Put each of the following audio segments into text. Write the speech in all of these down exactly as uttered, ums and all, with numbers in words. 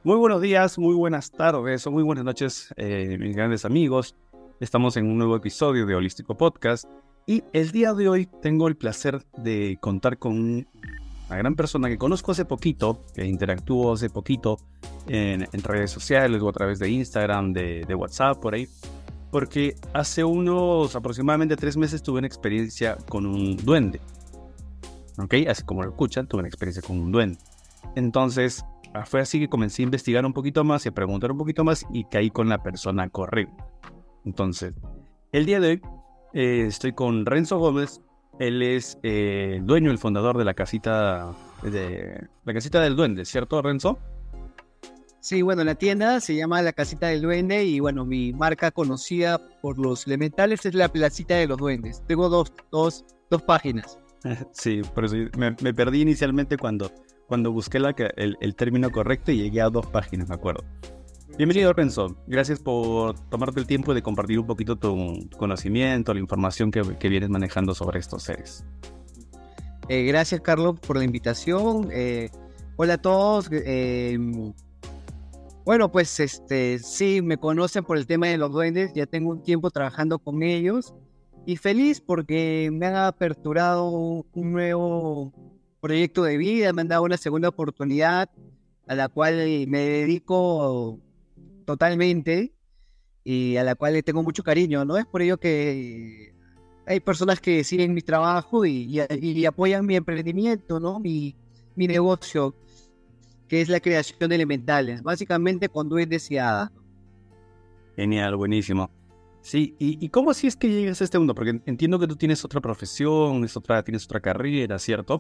Muy buenos días, muy buenas tardes o muy buenas noches, eh, mis grandes amigos. Estamos en un nuevo episodio de Holístico Podcast y el día de hoy tengo el placer de contar con una gran persona que conozco hace poquito, que interactúo hace poquito en, en redes sociales o a través de Instagram, de, de WhatsApp, por ahí, porque hace unos aproximadamente tres meses tuve una experiencia con un duende. ¿Ok? Así como lo escuchan, tuve una experiencia con un duende. Entonces, fue así que comencé a investigar un poquito más y a preguntar un poquito más y caí con la persona correcta. Entonces, el día de hoy eh, estoy con Renzo Gómez. Él es eh, el dueño, el fundador de la casita de la casita del duende, ¿cierto, Renzo? Sí, bueno, la tienda se llama La Casita del Duende y bueno, mi marca conocida por los elementales es La Placita de los Duendes. Tengo dos, dos, dos páginas. Sí, por eso me, me perdí inicialmente cuando, cuando busqué la, el, el término correcto y llegué a dos páginas, me acuerdo. Bienvenido, Renzo. Gracias por tomarte el tiempo de compartir un poquito tu conocimiento, la información que, que vienes manejando sobre estos seres. Eh, gracias, Carlos, por la invitación. Eh, hola a todos. Eh, bueno, pues este, sí, me conocen por el tema de los duendes. Ya tengo un tiempo trabajando con ellos. Y feliz porque me han aperturado un nuevo proyecto de vida, me han dado una segunda oportunidad a la cual me dedico totalmente y a la cual le tengo mucho cariño, ¿no? Es por ello que hay personas que siguen mi trabajo y, y, y apoyan mi emprendimiento, ¿no? Mi, mi negocio, que es la creación de elementales, básicamente con duendes y hadas. Genial, buenísimo. Sí, ¿y, y cómo así es que llegas a este mundo? Porque entiendo que tú tienes otra profesión, es otra, tienes otra carrera, ¿cierto?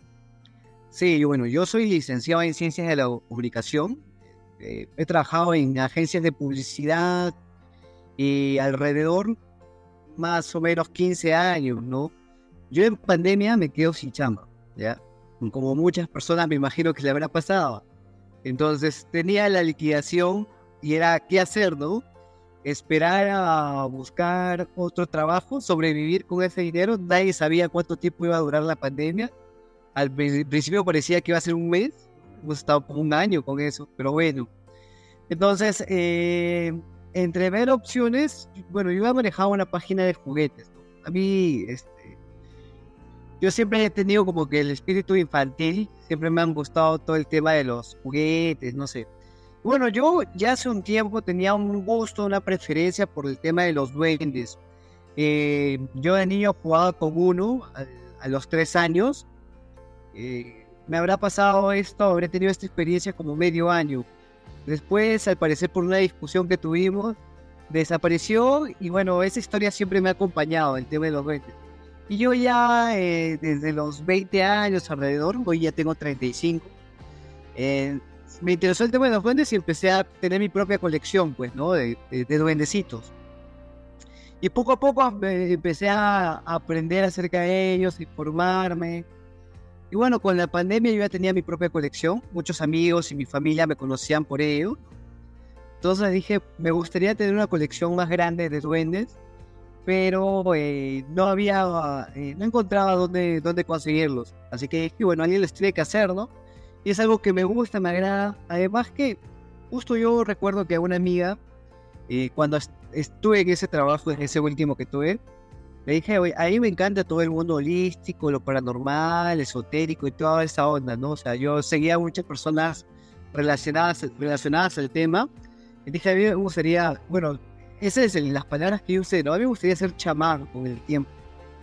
Sí, bueno, yo soy licenciado en Ciencias de la Comunicación. Eh, he trabajado en agencias de publicidad y alrededor más o menos quince años, ¿no? Yo en pandemia me quedo sin chamba, ¿ya? Como muchas personas me imagino que le habrá pasado. Entonces tenía la liquidación y era qué hacer, ¿no? Esperar a buscar otro trabajo, sobrevivir con ese dinero. Nadie sabía cuánto tiempo iba a durar la pandemia. Al principio parecía que iba a ser un mes. Hemos estado por un año con eso, pero bueno. Entonces, eh, entre ver opciones, bueno, yo he manejado una página de juguetes, ¿no? A mí, este, yo siempre he tenido como que el espíritu infantil. Siempre me han gustado todo el tema de los juguetes, no sé. Bueno, yo ya hace un tiempo tenía un gusto, una preferencia por el tema de los duendes. Eh, yo de niño jugaba con uno a, a los tres años. Eh, me habrá pasado esto, habré tenido esta experiencia como medio año. Después, al parecer por una discusión que tuvimos, desapareció y bueno, esa historia siempre me ha acompañado, el tema de los duendes. Y yo ya eh, desde los veinte años alrededor, hoy ya tengo treinta y cinco, eh, me interesó el tema de los duendes y empecé a tener mi propia colección, pues, ¿no? De, de, de duendecitos. Y poco a poco eh, empecé a, a aprender acerca de ellos, informarme. Y bueno, con la pandemia yo ya tenía mi propia colección. Muchos amigos y mi familia me conocían por ello. Entonces dije, me gustaría tener una colección más grande de duendes, pero eh, no había, eh, no encontraba dónde, dónde conseguirlos. Así que dije, bueno, alguien les tiene que hacer, ¿no? Y es algo que me gusta, me agrada. Además que justo yo recuerdo que una amiga, eh, cuando est- estuve en ese trabajo, en ese último que tuve, le dije, oye, a mí me encanta todo el mundo holístico, lo paranormal, esotérico y toda esa onda, ¿no? O sea, yo seguía a muchas personas relacionadas, relacionadas al tema. Y dije, a mí me gustaría, bueno, esas son las palabras que yo usé, ¿no? A mí me gustaría ser chamán con el tiempo.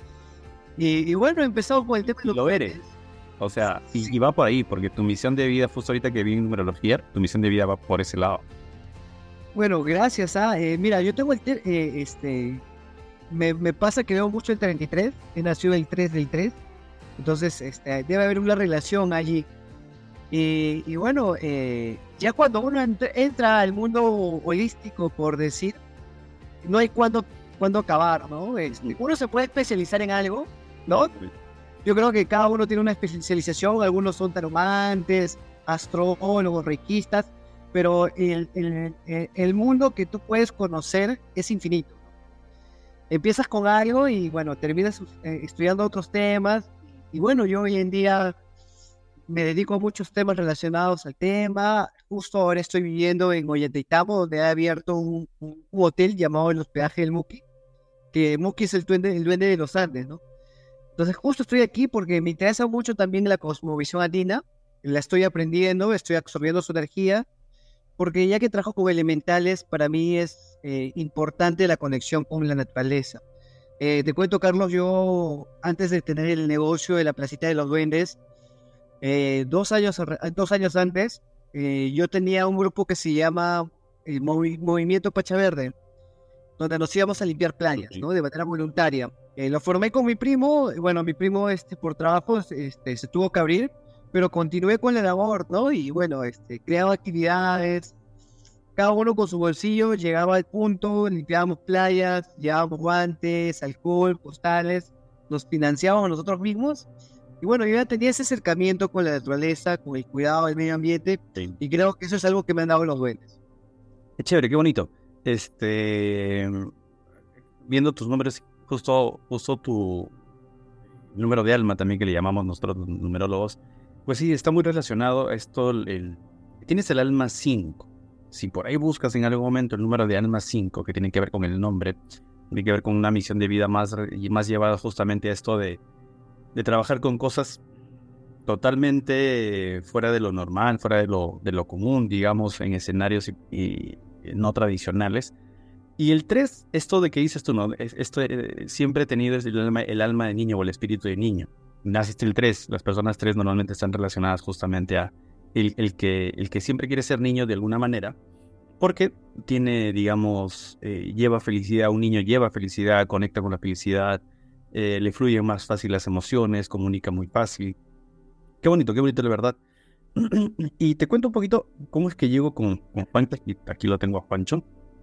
Y, y bueno, empezamos con el tema de los Lo eres. O sea, y, y va por ahí, porque tu misión de vida, justo ahorita que vi en numerología, tu misión de vida va por ese lado. Bueno, gracias a... Eh, mira, yo tengo el... Te- eh, este... Me, me pasa que veo mucho el treinta y tres. He nacido el tres del tres. Entonces, este, debe haber una relación allí. Y, y bueno, eh, ya cuando uno ent- entra al mundo holístico, por decir, no hay cuándo, cuándo acabar, ¿no? Este, uno se puede especializar en algo, ¿no? Yo creo que cada uno tiene una especialización. Algunos son taromantes, astrólogos, reikistas, pero el, el, el- el mundo que tú puedes conocer es infinito. Empiezas con algo y bueno, terminas eh, estudiando otros temas. Y bueno, yo hoy en día me dedico a muchos temas relacionados al tema. justo ahora estoy viviendo en Ollantaytambo, donde ha abierto un, un, un hotel llamado el Hospedaje del Muki, que Muki es el duende, el duende de los Andes, ¿no? Entonces justo estoy aquí porque me interesa mucho también la cosmovisión andina, la estoy aprendiendo, estoy absorbiendo su energía, porque ya que trabajo con elementales, para mí es eh, importante la conexión con la naturaleza. Eh, te cuento, Carlos, yo antes de tener el negocio de la Placita de los Duendes, eh, dos, años, dos años antes, eh, yo tenía un grupo que se llama el Movi- Movimiento Pacha Verde, donde nos íbamos a limpiar playas, ¿no? De manera voluntaria. Eh, lo formé con mi primo, bueno, mi primo este, por trabajo este, se tuvo que abrir, pero continué con la labor, ¿no? Y bueno, este, creaba actividades, cada uno con su bolsillo, llegaba al punto, limpiábamos playas, llevábamos guantes, alcohol, postales, nos financiábamos nosotros mismos. Y bueno, yo ya tenía ese acercamiento con la naturaleza, con el cuidado del medio ambiente, Sí. y creo que eso es algo que me han dado los duendes. Qué chévere, qué bonito. Este, viendo tus números, justo, justo tu número de alma también que le llamamos nosotros los numerólogos, pues sí, está muy relacionado a esto. El, el- tienes el alma cinco. Si por ahí buscas en algún momento el número de alma cinco, que tiene que ver con el nombre, tiene que ver con una misión de vida más, más llevada justamente a esto de, de trabajar con cosas totalmente fuera de lo normal, fuera de lo, de lo común, digamos, en escenarios y, y no tradicionales. Y el tres, esto de que dices tú, ¿no? Es- Esto eh, siempre he tenido es el alma, el alma de niño o el espíritu de niño. Naciste el tres, las personas tres normalmente están relacionadas justamente a el, el, que, el que siempre quiere ser niño de alguna manera, porque tiene, digamos, eh, lleva felicidad, un niño lleva felicidad, conecta con la felicidad, eh, le fluyen más fácil las emociones, comunica muy fácil. Qué bonito, qué bonito, la verdad. Y te cuento un poquito cómo es que llego con, con Juancho. Aquí, aquí lo tengo a Juancho.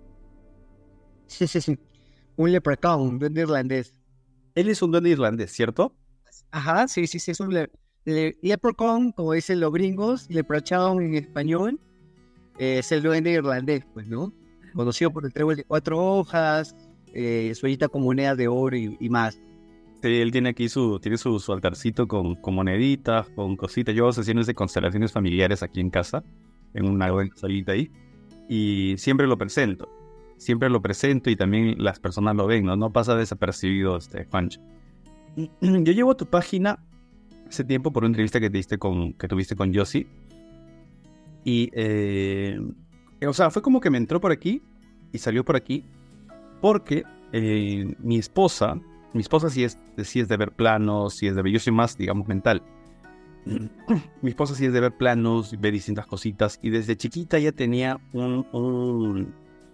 Sí, sí, sí. Un leprechaun, un duende irlandés. Él es un duende irlandés, ¿cierto? Ajá, sí, sí, sí, es un le le leprechaun, como dicen los gringos, leprechaun en español, eh, es el duende irlandés, pues, ¿no? Conocido por el trébol de cuatro hojas, eh, su ollita con monedas de oro y, y más. Sí, él tiene aquí su, tiene su, su altarcito con, con moneditas, con cositas. Yo hago sesiones de constelaciones familiares aquí en casa, en una buena salita ahí, y siempre lo presento. Siempre lo presento y también las personas lo ven, ¿no? No pasa desapercibido, este, Juancho. Yo llevo a tu página hace tiempo por una entrevista que, te diste con, que tuviste con Yossi. Y, eh, o sea, fue como que me entró por aquí y salió por aquí porque eh, mi esposa, mi esposa sí es, sí es de ver planos, sí es de ver, yo soy más, digamos, mental. Mi esposa sí es de ver planos, ve distintas cositas y desde chiquita ella tenía un, un,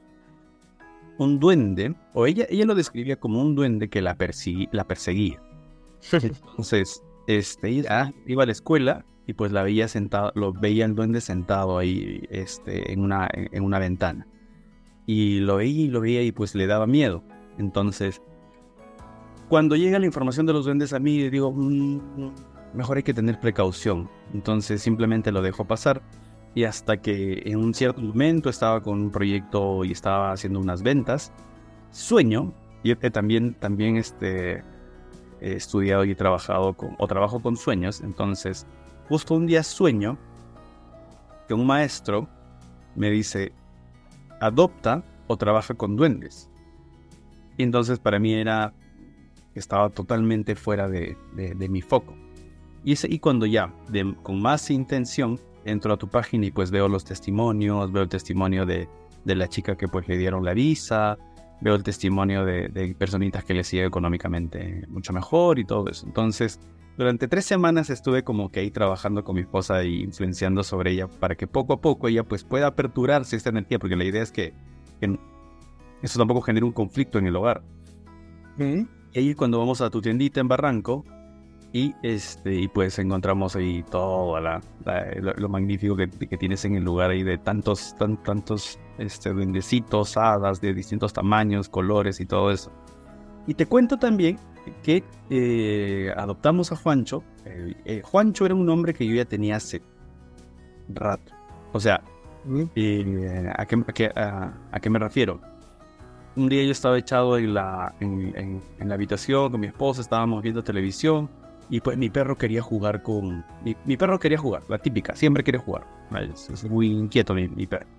un duende, o ella, ella lo describía como un duende que la, persegui, la perseguía. Entonces, este, ella iba a la escuela y pues la veía sentado, lo veía el duende sentado ahí, este, en una, en una ventana. Y lo veía y lo veía y pues le daba miedo. Entonces, cuando llega la información de los duendes a mí, digo, mmm, mejor hay que tener precaución. Entonces simplemente lo dejo pasar. Y hasta que en un cierto momento estaba con un proyecto y estaba haciendo unas ventas, sueño, y he también, también este... he estudiado y he trabajado con, o trabajo con sueños. Entonces, justo un día sueño que un maestro me dice, adopta o trabaja con duendes. Y entonces para mí era, estaba totalmente fuera de, de, de mi foco. Y es ahí cuando ya, de, con más intención, entro a tu página y pues veo los testimonios, veo el testimonio de, de la chica que pues le dieron la visa, veo el testimonio de, de personitas que les sigue económicamente mucho mejor y todo eso. Entonces, durante tres semanas estuve como que ahí trabajando con mi esposa y influenciando sobre ella para que poco a poco ella pues pueda aperturarse esta energía, porque la idea es que, que eso tampoco genere un conflicto en el hogar. ¿Mm? Y ahí cuando vamos a tu tiendita en Barranco y este y pues encontramos ahí todo la, la, lo, lo magnífico que, que tienes en el lugar ahí de tantos tan, tantos este, duendecitos, hadas de distintos tamaños, colores y todo eso. Y te cuento también que eh, adoptamos a Juancho. Eh, eh, Juancho era un nombre que yo ya tenía hace rato. O sea, ¿Mm? eh, ¿a, qué, a, qué, a, ¿a qué me refiero? Un día yo estaba echado en la, en, en, en la habitación con mi esposa, estábamos viendo televisión y pues mi perro quería jugar con... Mi, mi perro quería jugar, la típica, siempre quiere jugar. Es, es muy inquieto mi, mi perro.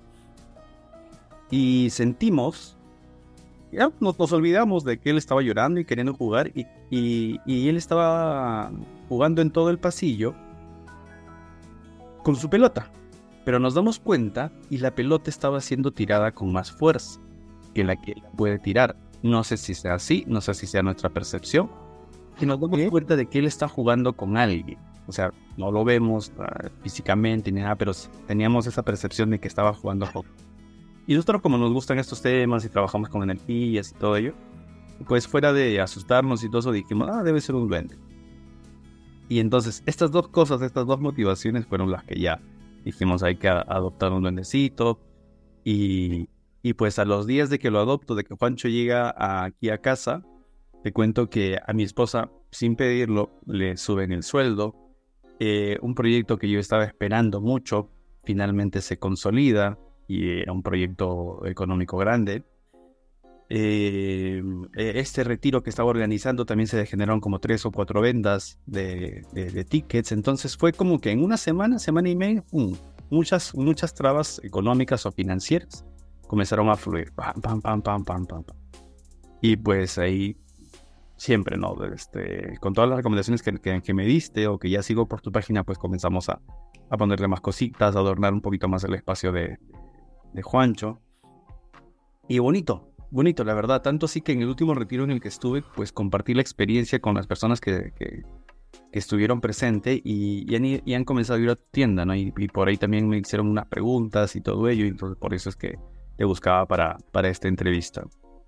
Y sentimos... Ya nos, nos olvidamos de que él estaba llorando y queriendo jugar y, y, y él estaba jugando en todo el pasillo con su pelota. Pero nos damos cuenta y la pelota estaba siendo tirada con más fuerza que la que él puede tirar. No sé si sea así, no sé si sea nuestra percepción. Y nos damos cuenta de que él está jugando con alguien. O sea, no lo vemos uh, físicamente ni nada, pero teníamos esa percepción de que estaba jugando con... Y nosotros, como nos gustan estos temas y trabajamos con energías y todo ello, pues fuera de asustarnos y todo eso, dijimos, ah, debe ser un duende. Y entonces estas dos cosas, estas dos motivaciones fueron las que ya dijimos, hay que adoptar un duendecito. Y, y pues a los días de que lo adopto, de que Juancho llega a, aquí a casa, te cuento que a mi esposa, sin pedirlo, le suben el sueldo. Eh, un proyecto que yo estaba esperando mucho, finalmente se consolida. Y era un proyecto económico grande. Eh, este retiro que estaba organizando también se generaron como tres o cuatro ventas de, de, de tickets. Entonces fue como que en una semana, semana y media, um, muchas, muchas trabas económicas o financieras comenzaron a fluir. Pam, pam, pam, pam, pam, pam. Y pues ahí siempre, ¿no? Este, con todas las recomendaciones que, que, que me diste o que ya sigo por tu página, pues comenzamos a, a ponerle más cositas, a adornar un poquito más el espacio de... de Juancho. Y bonito, bonito, la verdad. Tanto así que en el último retiro en el que estuve, pues compartí la experiencia con las personas que, que, que estuvieron presentes y, y, han, y han comenzado a ir a tu tienda, ¿no? Y, y por ahí también me hicieron unas preguntas y todo ello, y entonces por eso es que te buscaba para, para esta entrevista.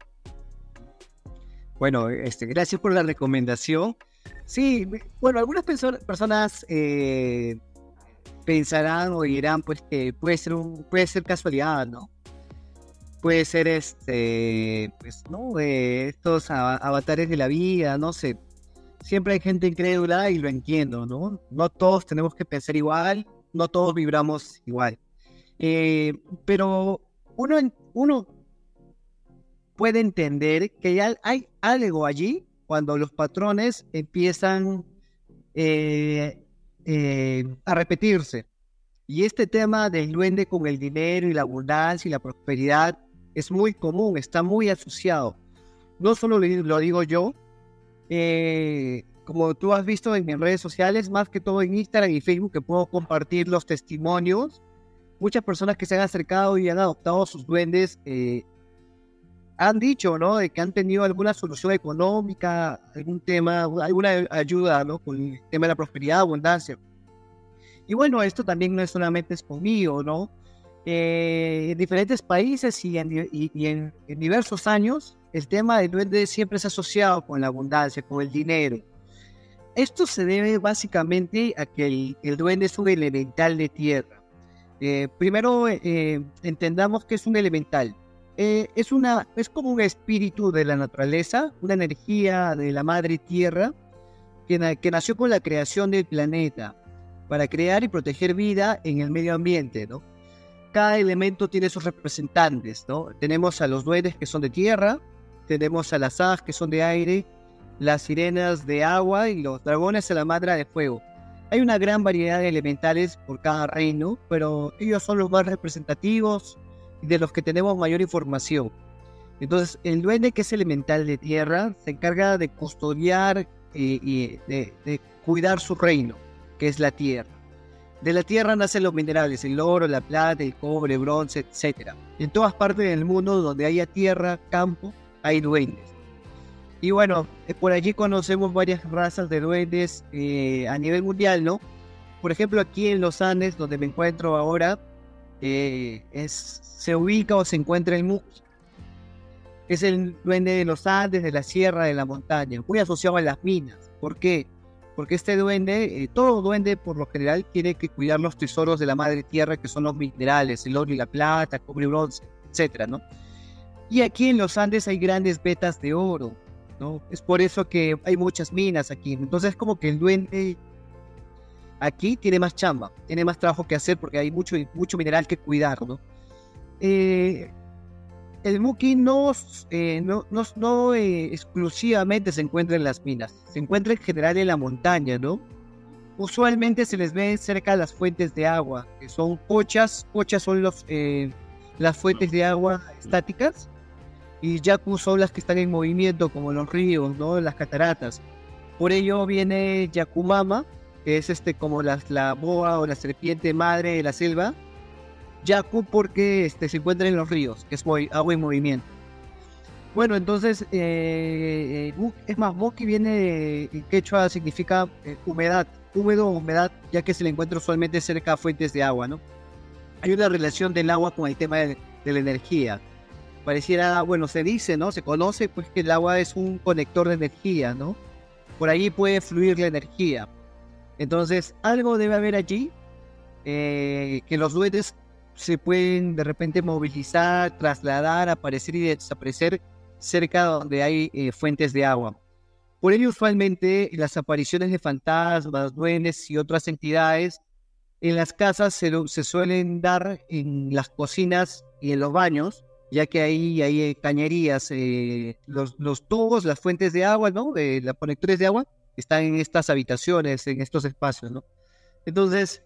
Bueno, este, gracias por la recomendación. Sí, bueno, algunas perso- personas eh, pensarán o dirán pues que puede ser un, puede ser casualidad, ¿no? Puede ser este, pues, ¿no? Eh, estos a- avatares de la vida, no sé. Siempre hay gente incrédula y lo entiendo, ¿no? No todos tenemos que pensar igual, no todos vibramos igual. Eh, pero uno, uno puede entender que ya hay algo allí cuando los patrones empiezan eh, eh, a repetirse. Y este tema del duende con el dinero y la abundancia y la prosperidad es muy común, está muy asociado. No solo lo digo yo, eh, como tú has visto en mis redes sociales, más que todo en Instagram y Facebook, que puedo compartir los testimonios. Muchas personas que se han acercado y han adoptado sus duendes eh, han dicho, ¿no?, de que han tenido alguna solución económica, algún tema, alguna ayuda, ¿no?, con el tema de la prosperidad, abundancia. Y bueno, esto también no es solamente es conmigo, ¿no? Eh, en diferentes países y, en, y, y en, en diversos años, el tema del duende siempre es asociado con la abundancia, con el dinero. Esto se debe básicamente a que el, el duende es un elemental de tierra. Eh, primero, eh, entendamos que es un elemental. Eh, es, una, es como un espíritu de la naturaleza, una energía de la madre tierra que, que nació con la creación del planeta para crear y proteger vida en el medio ambiente, ¿no? Cada elemento tiene sus representantes, ¿no? Tenemos a los duendes que son de tierra, tenemos a las hadas que son de aire, las sirenas de agua y los dragones a la madre de fuego. Hay una gran variedad de elementales por cada reino, pero ellos son los más representativos y de los que tenemos mayor información. Entonces, el duende, que es elemental de tierra, se encarga de custodiar eh, y de, de cuidar su reino, que es la tierra. De la tierra nacen los minerales, el oro, la plata, el cobre, bronce, etcétera. En todas partes del mundo donde haya tierra, campo, hay duendes. Y bueno, por allí conocemos varias razas de duendes eh, a nivel mundial, ¿no? Por ejemplo, aquí en los Andes, donde me encuentro ahora, eh, es, se ubica o se encuentra el Muqui. Es el duende de los Andes, de la sierra, de la montaña, muy asociado a las minas. ¿Por qué? Porque este duende, eh, todo duende por lo general quiere que cuidar los tesoros de la madre tierra, que son los minerales, el oro y la plata, cobre y bronce, etcétera, ¿no? Y aquí en los Andes hay grandes vetas de oro, ¿no? Es por eso que hay muchas minas aquí. Entonces es como que el duende aquí tiene más chamba, tiene más trabajo que hacer porque hay mucho, mucho mineral que cuidar, ¿no? Eh, el muki no, eh, no, no, no eh, exclusivamente se encuentra en las minas, se encuentra en general en la montaña, ¿no? Usualmente se les ve cerca de las fuentes de agua, que son pochas. Pochas son los, eh, las fuentes de agua estáticas, y yaku son las que están en movimiento, como los ríos, ¿no? Las cataratas. Por ello viene Yakumama, que es este como la, la boa o la serpiente madre de la selva. Yaku porque este, se encuentra en los ríos, que es movi- agua en movimiento. Bueno, entonces, eh, eh, es más, Moki viene de, en quechua significa eh, humedad, húmedo o humedad, ya que se le encuentra usualmente cerca a fuentes de agua, ¿no? Hay una relación del agua con el tema de, de la energía. Pareciera, bueno, se dice, ¿no? Se conoce pues que el agua es un conector de energía, ¿no? Por ahí puede fluir la energía. Entonces, algo debe haber allí, eh, que los duendes se pueden de repente movilizar, trasladar, aparecer y desaparecer cerca donde hay eh, fuentes de agua. Por ello, usualmente, las apariciones de fantasmas, duendes y otras entidades en las casas se, lo, se suelen dar en las cocinas y en los baños, ya que ahí hay eh, cañerías, eh, los, los tubos, las fuentes de agua, ¿no? De los conectores de agua están en estas habitaciones, en estos espacios, ¿no? Entonces,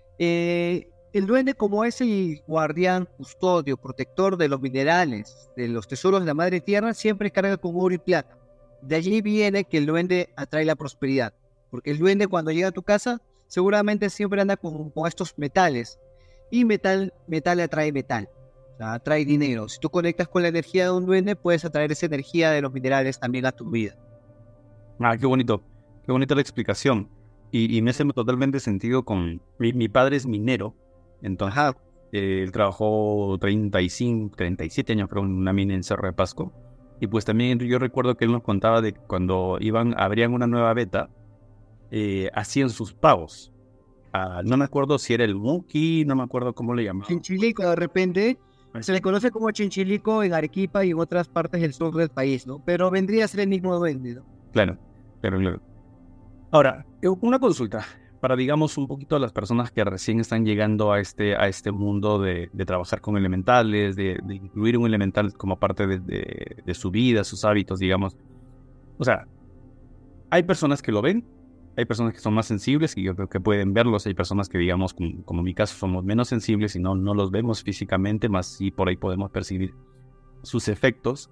eh, el duende, como es el guardián, custodio, protector de los minerales, de los tesoros de la madre tierra, siempre carga con oro y plata. De allí viene que el duende atrae la prosperidad, porque el duende cuando llega a tu casa seguramente siempre anda con, con estos metales, y metal, metal atrae metal, o sea, atrae dinero. Si tú conectas con la energía de un duende, puedes atraer esa energía de los minerales también a tu vida. Ah, qué bonito, qué bonita la explicación. Y, y me hace totalmente sentido con... Mi, mi padre es minero, entonces eh, él trabajó treinta y cinco, treinta y siete años creo en una mina en Cerro de Pasco. Y pues también yo recuerdo que él nos contaba de cuando iban, abrían una nueva beta, eh, hacían sus pagos. Ah, no me acuerdo si era el Muki, no me acuerdo cómo le llamaban. Chinchilico, de repente, se le conoce como Chinchilico en Arequipa y en otras partes del sur del país, ¿no? Pero vendría a ser el mismo duende, ¿no? Claro, claro, claro. Ahora, una consulta para, digamos, un poquito a las personas que recién están llegando a este, a este mundo de, de trabajar con elementales, de, de incluir un elemental como parte de, de, de su vida, sus hábitos, digamos. O sea, hay personas que lo ven, hay personas que son más sensibles y yo creo que pueden verlos, hay personas que, digamos, como, como en mi caso, somos menos sensibles y no, no los vemos físicamente, más sí por ahí podemos percibir sus efectos.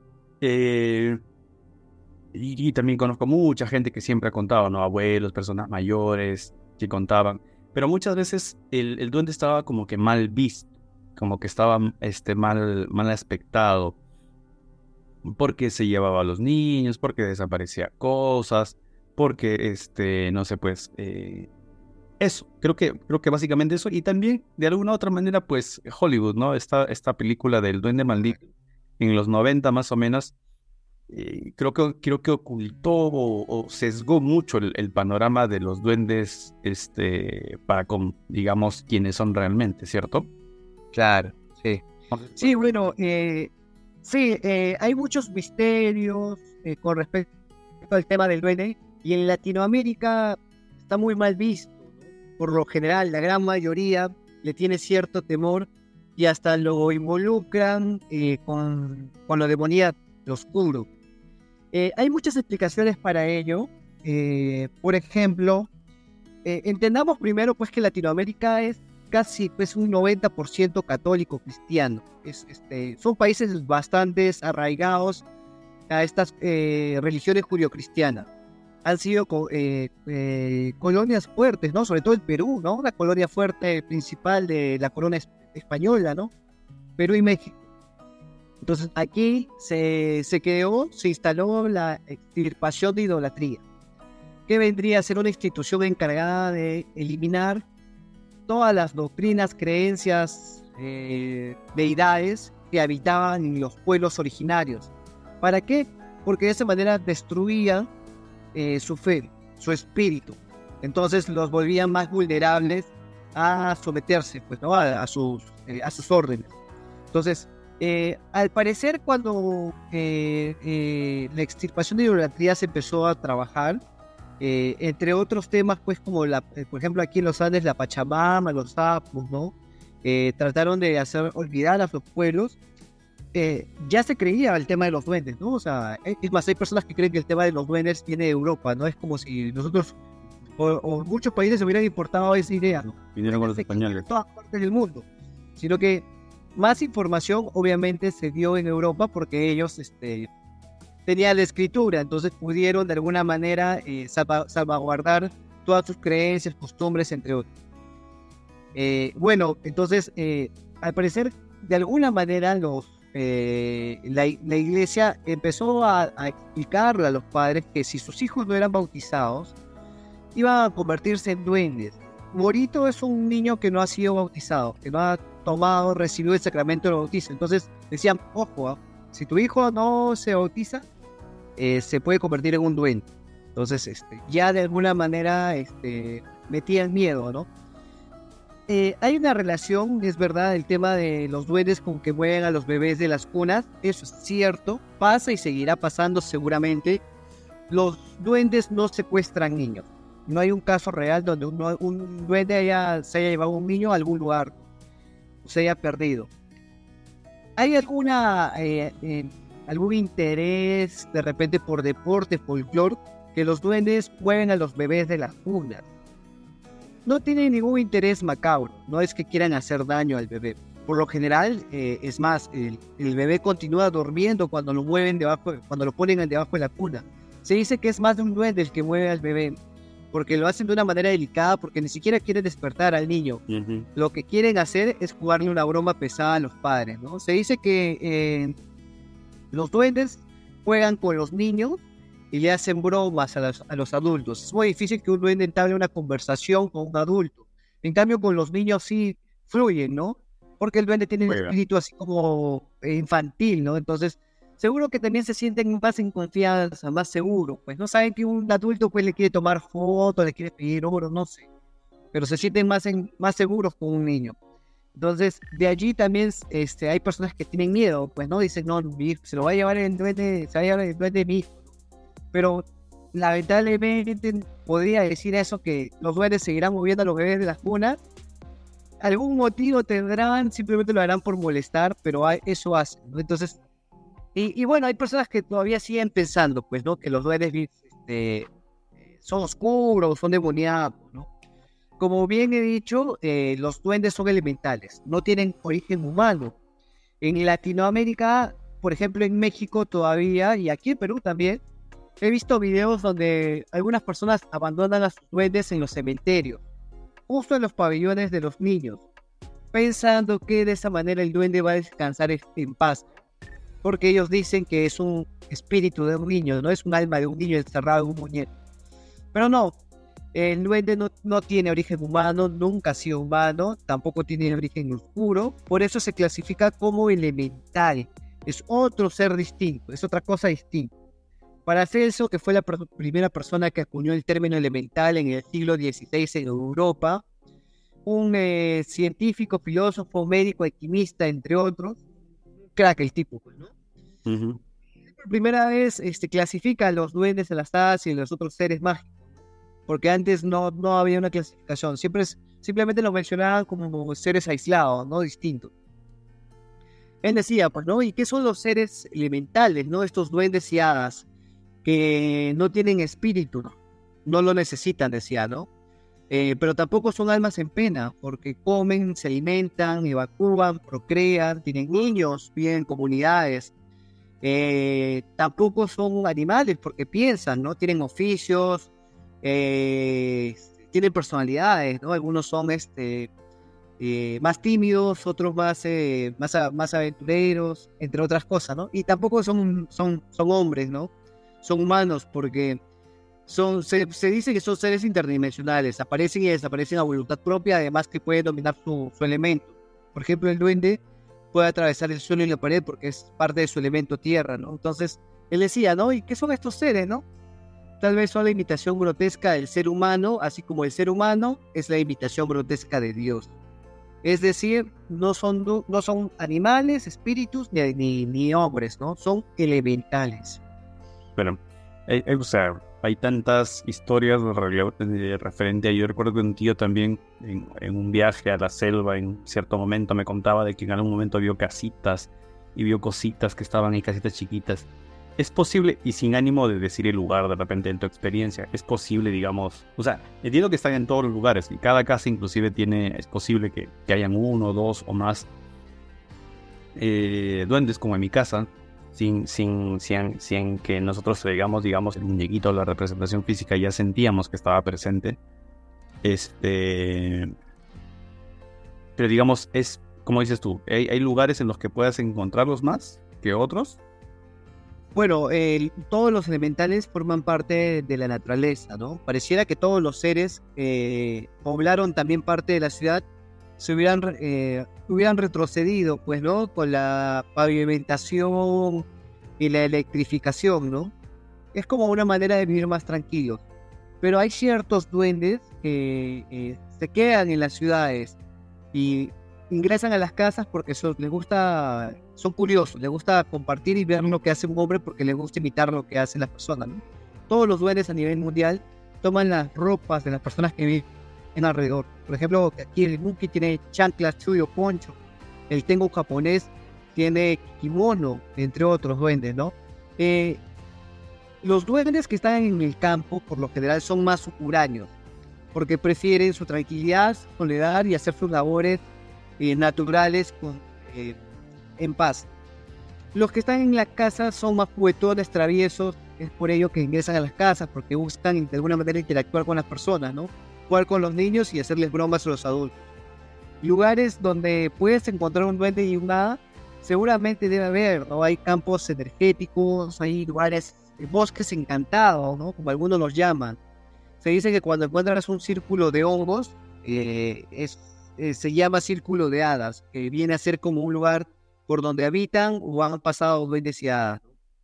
Eh... Y, y también conozco mucha gente que siempre ha contado, ¿no? Abuelos, personas mayores que contaban. Pero muchas veces el, el duende estaba como que mal visto, como que estaba este, mal, mal aspectado, porque se llevaba a los niños, porque desaparecía cosas, porque, este, no sé, pues, eh, eso. Creo que, creo que básicamente eso. Y también, de alguna u otra manera, pues, Hollywood, ¿no? Esta, esta película del Duende Maldito, en los noventa más o menos, Eh, creo que creo que ocultó o, o sesgó mucho el, el panorama de los duendes este para con, digamos, quienes son realmente, ¿cierto? Claro, sí. Sí, bueno, eh, sí, eh, hay muchos misterios eh, con respecto al tema del duende, y en Latinoamérica está muy mal visto, ¿no? Por lo general, la gran mayoría le tiene cierto temor y hasta lo involucran eh, con, con lo demoníaco, lo oscuro. Eh, hay muchas explicaciones para ello. Eh, por ejemplo, eh, entendamos primero pues que Latinoamérica es casi pues, un noventa por ciento católico cristiano. Es, este, son países bastante arraigados a estas eh, religiones judio-cristianas. Han sido eh, eh, colonias fuertes, ¿no? Sobre todo el Perú, ¿no? La colonia fuerte principal de la corona es- española, ¿no? Perú y México. Entonces aquí se, se creó, se instaló la extirpación de idolatría, que vendría a ser una institución encargada de eliminar todas las doctrinas, creencias, eh, deidades que habitaban en los pueblos originarios. ¿Para qué? Porque de esa manera destruían eh, su fe, su espíritu. Entonces los volvían más vulnerables a someterse, pues, ¿no? a, a, sus, eh, a sus órdenes. Entonces, Eh, al parecer, cuando eh, eh, la extirpación de idolatría se empezó a trabajar, eh, entre otros temas, pues como la, eh, por ejemplo aquí en los Andes, la Pachamama, los sapos, ¿no? Eh, trataron de hacer olvidar a los pueblos. eh, ya se creía el tema de los duendes, ¿no? O sea, es más, hay personas que creen que el tema de los duendes viene de Europa, ¿no? Es como si nosotros o, o muchos países hubieran importado esa idea, ¿no? Vinieron con los españoles. De todas partes del mundo, sino que más información obviamente se dio en Europa porque ellos este, tenían la escritura, entonces pudieron de alguna manera eh, salva, salvaguardar todas sus creencias, costumbres, entre otros. Eh, bueno, entonces, eh, al parecer, de alguna manera los, eh, la, la iglesia empezó a, a explicarle a los padres que si sus hijos no eran bautizados, iban a convertirse en duendes. Morito es un niño que no ha sido bautizado, que no ha tomado, recibido el sacramento del bautismo. Entonces decían, ojo, ¿eh? Si tu hijo no se bautiza, eh, se puede convertir en un duende. Entonces, este, ya de alguna manera este, metían miedo, ¿no? Eh, hay una relación, es verdad, el tema de los duendes con que mueven a los bebés de las cunas. Eso es cierto, pasa y seguirá pasando seguramente. Los duendes no secuestran niños. No hay un caso real donde un, un duende haya, se haya llevado un niño a algún lugar, o se haya perdido. ¿Hay alguna, eh, eh, algún interés de repente por deporte, folclore, que los duendes mueven a los bebés de las cunas? No tienen ningún interés macabro, no es que quieran hacer daño al bebé. Por lo general, eh, es más, el, el bebé continúa durmiendo cuando lo mueven debajo, cuando lo ponen debajo de la cuna. Se dice que es más de un duende el que mueve al bebé, porque lo hacen de una manera delicada, porque ni siquiera quieren despertar al niño. Uh-huh. Lo que quieren hacer es jugarle una broma pesada a los padres, ¿no? Se dice que eh, los duendes juegan con los niños y le hacen bromas a los, a los adultos. Es muy difícil que un duende entable una conversación con un adulto. En cambio, con los niños sí fluyen, ¿no? Porque el duende tiene un espíritu así como infantil, ¿no? Entonces, seguro que también se sienten más en confianza, más seguros. Pues no saben que un adulto pues le quiere tomar fotos, le quiere pedir oro, no sé. Pero se sienten más, en, más seguros con un niño. Entonces, de allí también este, hay personas que tienen miedo, pues no dicen, no, mi hijo, se lo va a llevar el duende, se va a llevar el duende de mi hijo. Pero lamentablemente podría decir eso, que los duendes seguirán moviendo a los bebés de las cunas. Algún motivo tendrán, simplemente lo harán por molestar, pero hay, eso hacen, ¿no? Entonces, y, y bueno, hay personas que todavía siguen pensando, pues, ¿no? Que los duendes este, son oscuros, son demoniados, ¿no? Como bien he dicho, eh, los duendes son elementales, no tienen origen humano. En Latinoamérica, por ejemplo, en México todavía, y aquí en Perú también, he visto videos donde algunas personas abandonan a sus duendes en los cementerios, justo en los pabellones de los niños, pensando que de esa manera el duende va a descansar en paz, porque ellos dicen que es un espíritu de un niño, no es un alma de un niño encerrado en un muñeco. Pero no, el duende no, no tiene origen humano, nunca ha sido humano, tampoco tiene origen oscuro, por eso se clasifica como elemental, es otro ser distinto, es otra cosa distinta. Paracelso, que fue la pr- primera persona que acuñó el término elemental en el siglo dieciséis en Europa, un eh, científico, filósofo, médico, alquimista, entre otros, crack el tipo, pues, ¿no? Uh-huh. Por primera vez este, clasifica a los duendes, a las hadas y a los otros seres mágicos, porque antes no, no había una clasificación, siempre es, simplemente los mencionaban como seres aislados, ¿no? Distintos. Él decía, pues, ¿no? ¿Y qué son los seres elementales, ¿no? Estos duendes y hadas que no tienen espíritu, ¿no? No lo necesitan, decía, ¿no? Eh, pero tampoco son almas en pena, porque comen, se alimentan, evacúan, procrean, tienen niños, viven en comunidades. Eh, tampoco son animales, porque piensan, ¿no? Tienen oficios, eh, tienen personalidades, ¿no? Algunos son este, eh, más tímidos, otros más, eh, más, más aventureros, entre otras cosas, ¿no? Y tampoco son, son, son hombres, ¿no? Son humanos, porque son, se, se dice que son seres interdimensionales, aparecen y desaparecen a voluntad propia, además que pueden dominar su, su elemento. Por ejemplo, el duende puede atravesar el suelo y la pared porque es parte de su elemento tierra, ¿no? Entonces, él decía, ¿no? ¿Y qué son estos seres, no? Tal vez son la imitación grotesca del ser humano, así como el ser humano es la imitación grotesca de Dios. Es decir, no son, no son animales, espíritus, ni, ni, ni hombres, ¿no? Son elementales. Pero, eh, eh, o sea, hay tantas historias de, de referente a... Yo recuerdo que un tío también en, en un viaje a la selva en cierto momento me contaba de que en algún momento vio casitas y vio cositas que estaban en casitas chiquitas. Es posible, y sin ánimo de decir el lugar de repente en tu experiencia, es posible, digamos, o sea, entiendo que están en todos los lugares y cada casa inclusive tiene, es posible que, que hayan uno, dos o más eh, duendes como en mi casa, sin, sin, sin, sin que nosotros digamos, digamos, el muñequito, la representación física ya sentíamos que estaba presente. Este, pero digamos, es como dices tú, hay, hay lugares en los que puedas encontrarlos más que otros. Bueno, eh, todos los elementales forman parte de la naturaleza, ¿no? Pareciera que todos los seres que eh, poblaron también parte de la ciudad se hubieran, eh, hubieran retrocedido, pues, ¿no? Con la pavimentación y la electrificación, ¿no? Es como una manera de vivir más tranquilos. Pero hay ciertos duendes que eh, se quedan en las ciudades y ingresan a las casas porque son, les gusta, son curiosos, les gusta compartir y ver lo que hace un hombre porque les gusta imitar lo que hacen las personas, ¿no? Todos los duendes a nivel mundial toman las ropas de las personas que viven alrededor. Por ejemplo, aquí el Buki tiene chanclas, chuyo, poncho. El Tengu japonés tiene kimono, entre otros duendes, ¿no? Eh, los duendes que están en el campo, por lo general, son más huraños, porque prefieren su tranquilidad, soledad y hacer sus labores Eh, naturales con, eh, en paz. Los que están en la casa son más juguetones, traviesos, es por ello que ingresan a las casas, porque buscan de alguna manera interactuar con las personas, ¿no? Jugar con los niños y hacerles bromas a los adultos. Lugares donde puedes encontrar un duende y un hada, seguramente debe haber, ¿no? Hay campos energéticos, hay lugares, bosques encantados, ¿no? Como algunos los llaman. Se dice que cuando encuentras un círculo de hongos, eh, es Eh, se llama Círculo de Hadas, que viene a ser como un lugar por donde habitan o han pasado duendes y hadas.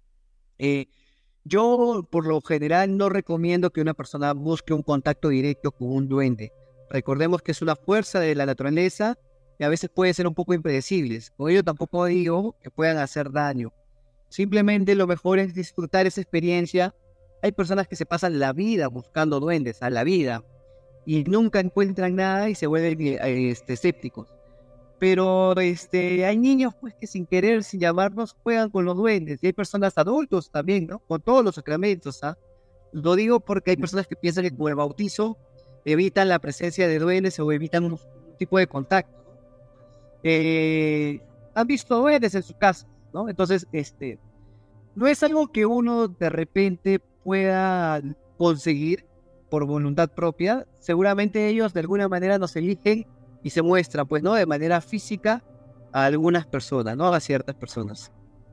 Eh, yo, por lo general, no recomiendo que una persona busque un contacto directo con un duende. Recordemos que es una fuerza de la naturaleza y a veces puede ser un poco impredecibles. Por ello tampoco digo que puedan hacer daño. Simplemente lo mejor es disfrutar esa experiencia. Hay personas que se pasan la vida buscando duendes, a la vida, y nunca encuentran nada y se vuelven este, escépticos. Pero este, hay niños pues que sin querer, sin llamarnos, juegan con los duendes. Y hay personas adultos también, ¿no? Con todos los sacramentos, ¿ah? Lo digo porque hay personas que piensan que con el bautizo evitan la presencia de duendes o evitan un tipo de contacto. Eh, han visto duendes en su casa, ¿no? Entonces, este, no es algo que uno de repente pueda conseguir por voluntad propia. Seguramente ellos de alguna manera nos eligen y se muestran, pues, ¿no? De manera física a algunas personas, ¿no? A ciertas personas.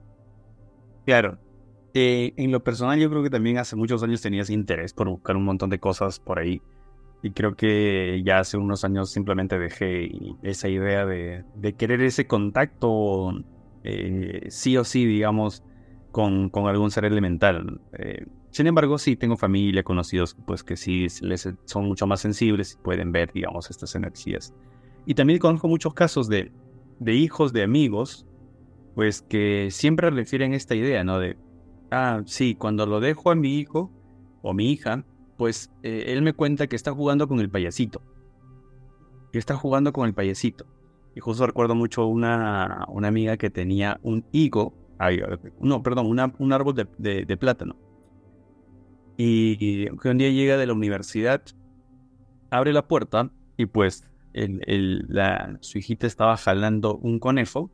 Claro. Eh, en lo personal yo creo que también hace muchos años tenías interés por buscar un montón de cosas por ahí. Y creo que ya hace unos años simplemente dejé esa idea de, de querer ese contacto eh, sí o sí, digamos, con, con algún ser elemental. Eh, Sin embargo, sí, tengo familia, conocidos, pues que sí les, son mucho más sensibles y pueden ver, digamos, estas energías. Y también conozco muchos casos de, de hijos de amigos, pues que siempre refieren esta idea, ¿no? De, ah, sí, cuando lo dejo a mi hijo o mi hija, pues eh, él me cuenta que está jugando con el payasito. Que está jugando con el payasito. Y justo recuerdo mucho una, una amiga que tenía un higo, ay, no, perdón, una, un árbol de, de, de plátano. Y que un día llega de la universidad, abre la puerta y pues el, el, la, su hijita estaba jalando un conejo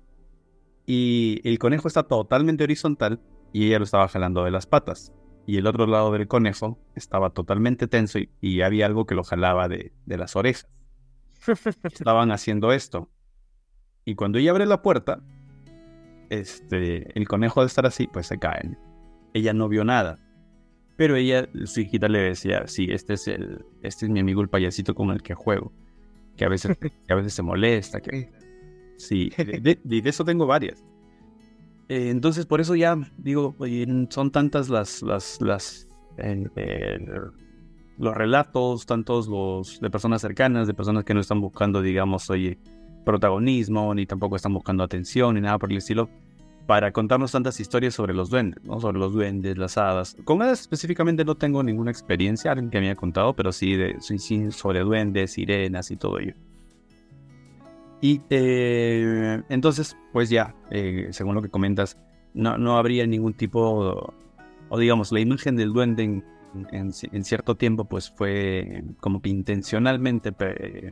y el conejo está totalmente horizontal y ella lo estaba jalando de las patas. Y el otro lado del conejo estaba totalmente tenso y, y había algo que lo jalaba de, de las orejas. Estaban haciendo esto. Y cuando ella abre la puerta, este, el conejo, de estar así, pues se cae. Ella no vio nada. Pero ella, su hijita le decía, sí, este es el, este es mi amigo el payasito con el que juego, que a veces, que a veces se molesta, que sí, de, de, de eso tengo varias. Eh, entonces por eso ya digo, oye, son tantas las, las, las, eh, eh, los relatos, tantos los de personas cercanas, de personas que no están buscando, digamos, oye, protagonismo, ni tampoco están buscando atención, ni nada por el estilo, para contarnos tantas historias sobre los duendes, ¿no? Sobre los duendes, las hadas. Con hadas específicamente no tengo ninguna experiencia, alguien que me haya contado, pero sí, de, sí, sí sobre duendes, sirenas y todo ello. Y eh, entonces, pues ya, eh, según lo que comentas, no, no habría ningún tipo, o digamos, la imagen del duende en, en, en cierto tiempo, pues fue como que intencionalmente eh,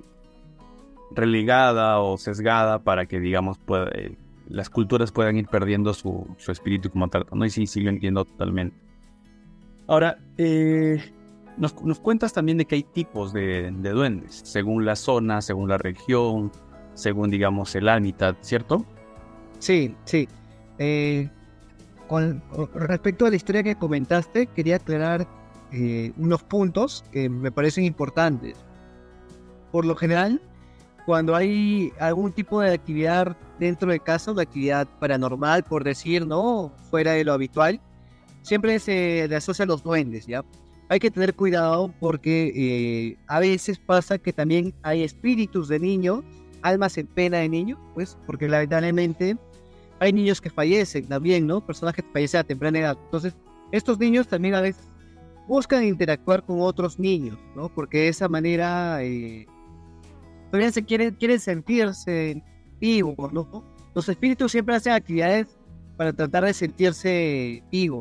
relegada o sesgada para que, digamos, pueda, eh, las culturas puedan ir perdiendo su, su espíritu como tal, ¿no? Y sí, sí lo entiendo totalmente. Ahora, eh, nos, nos cuentas también de que hay tipos de, de duendes, según la zona, según la región, según, digamos, el hábitat, ¿cierto? Sí, sí. Eh, con, con respecto a la historia que comentaste, quería aclarar eh, unos puntos que me parecen importantes. Por lo general, cuando hay algún tipo de actividad dentro de casa, una actividad paranormal, por decir, ¿no? Fuera de lo habitual, siempre se le asocia a los duendes, ¿ya? Hay que tener cuidado porque eh, a veces pasa que también hay espíritus de niños, almas en pena de niños, pues, porque lamentablemente hay niños que fallecen también, ¿no? Personas que fallecen a temprana edad. Entonces, estos niños también a veces buscan interactuar con otros niños, ¿no? Porque de esa manera eh, todavía se quieren, quieren sentirse vivos, ¿no? Los espíritus siempre hacen actividades para tratar de sentirse vivos.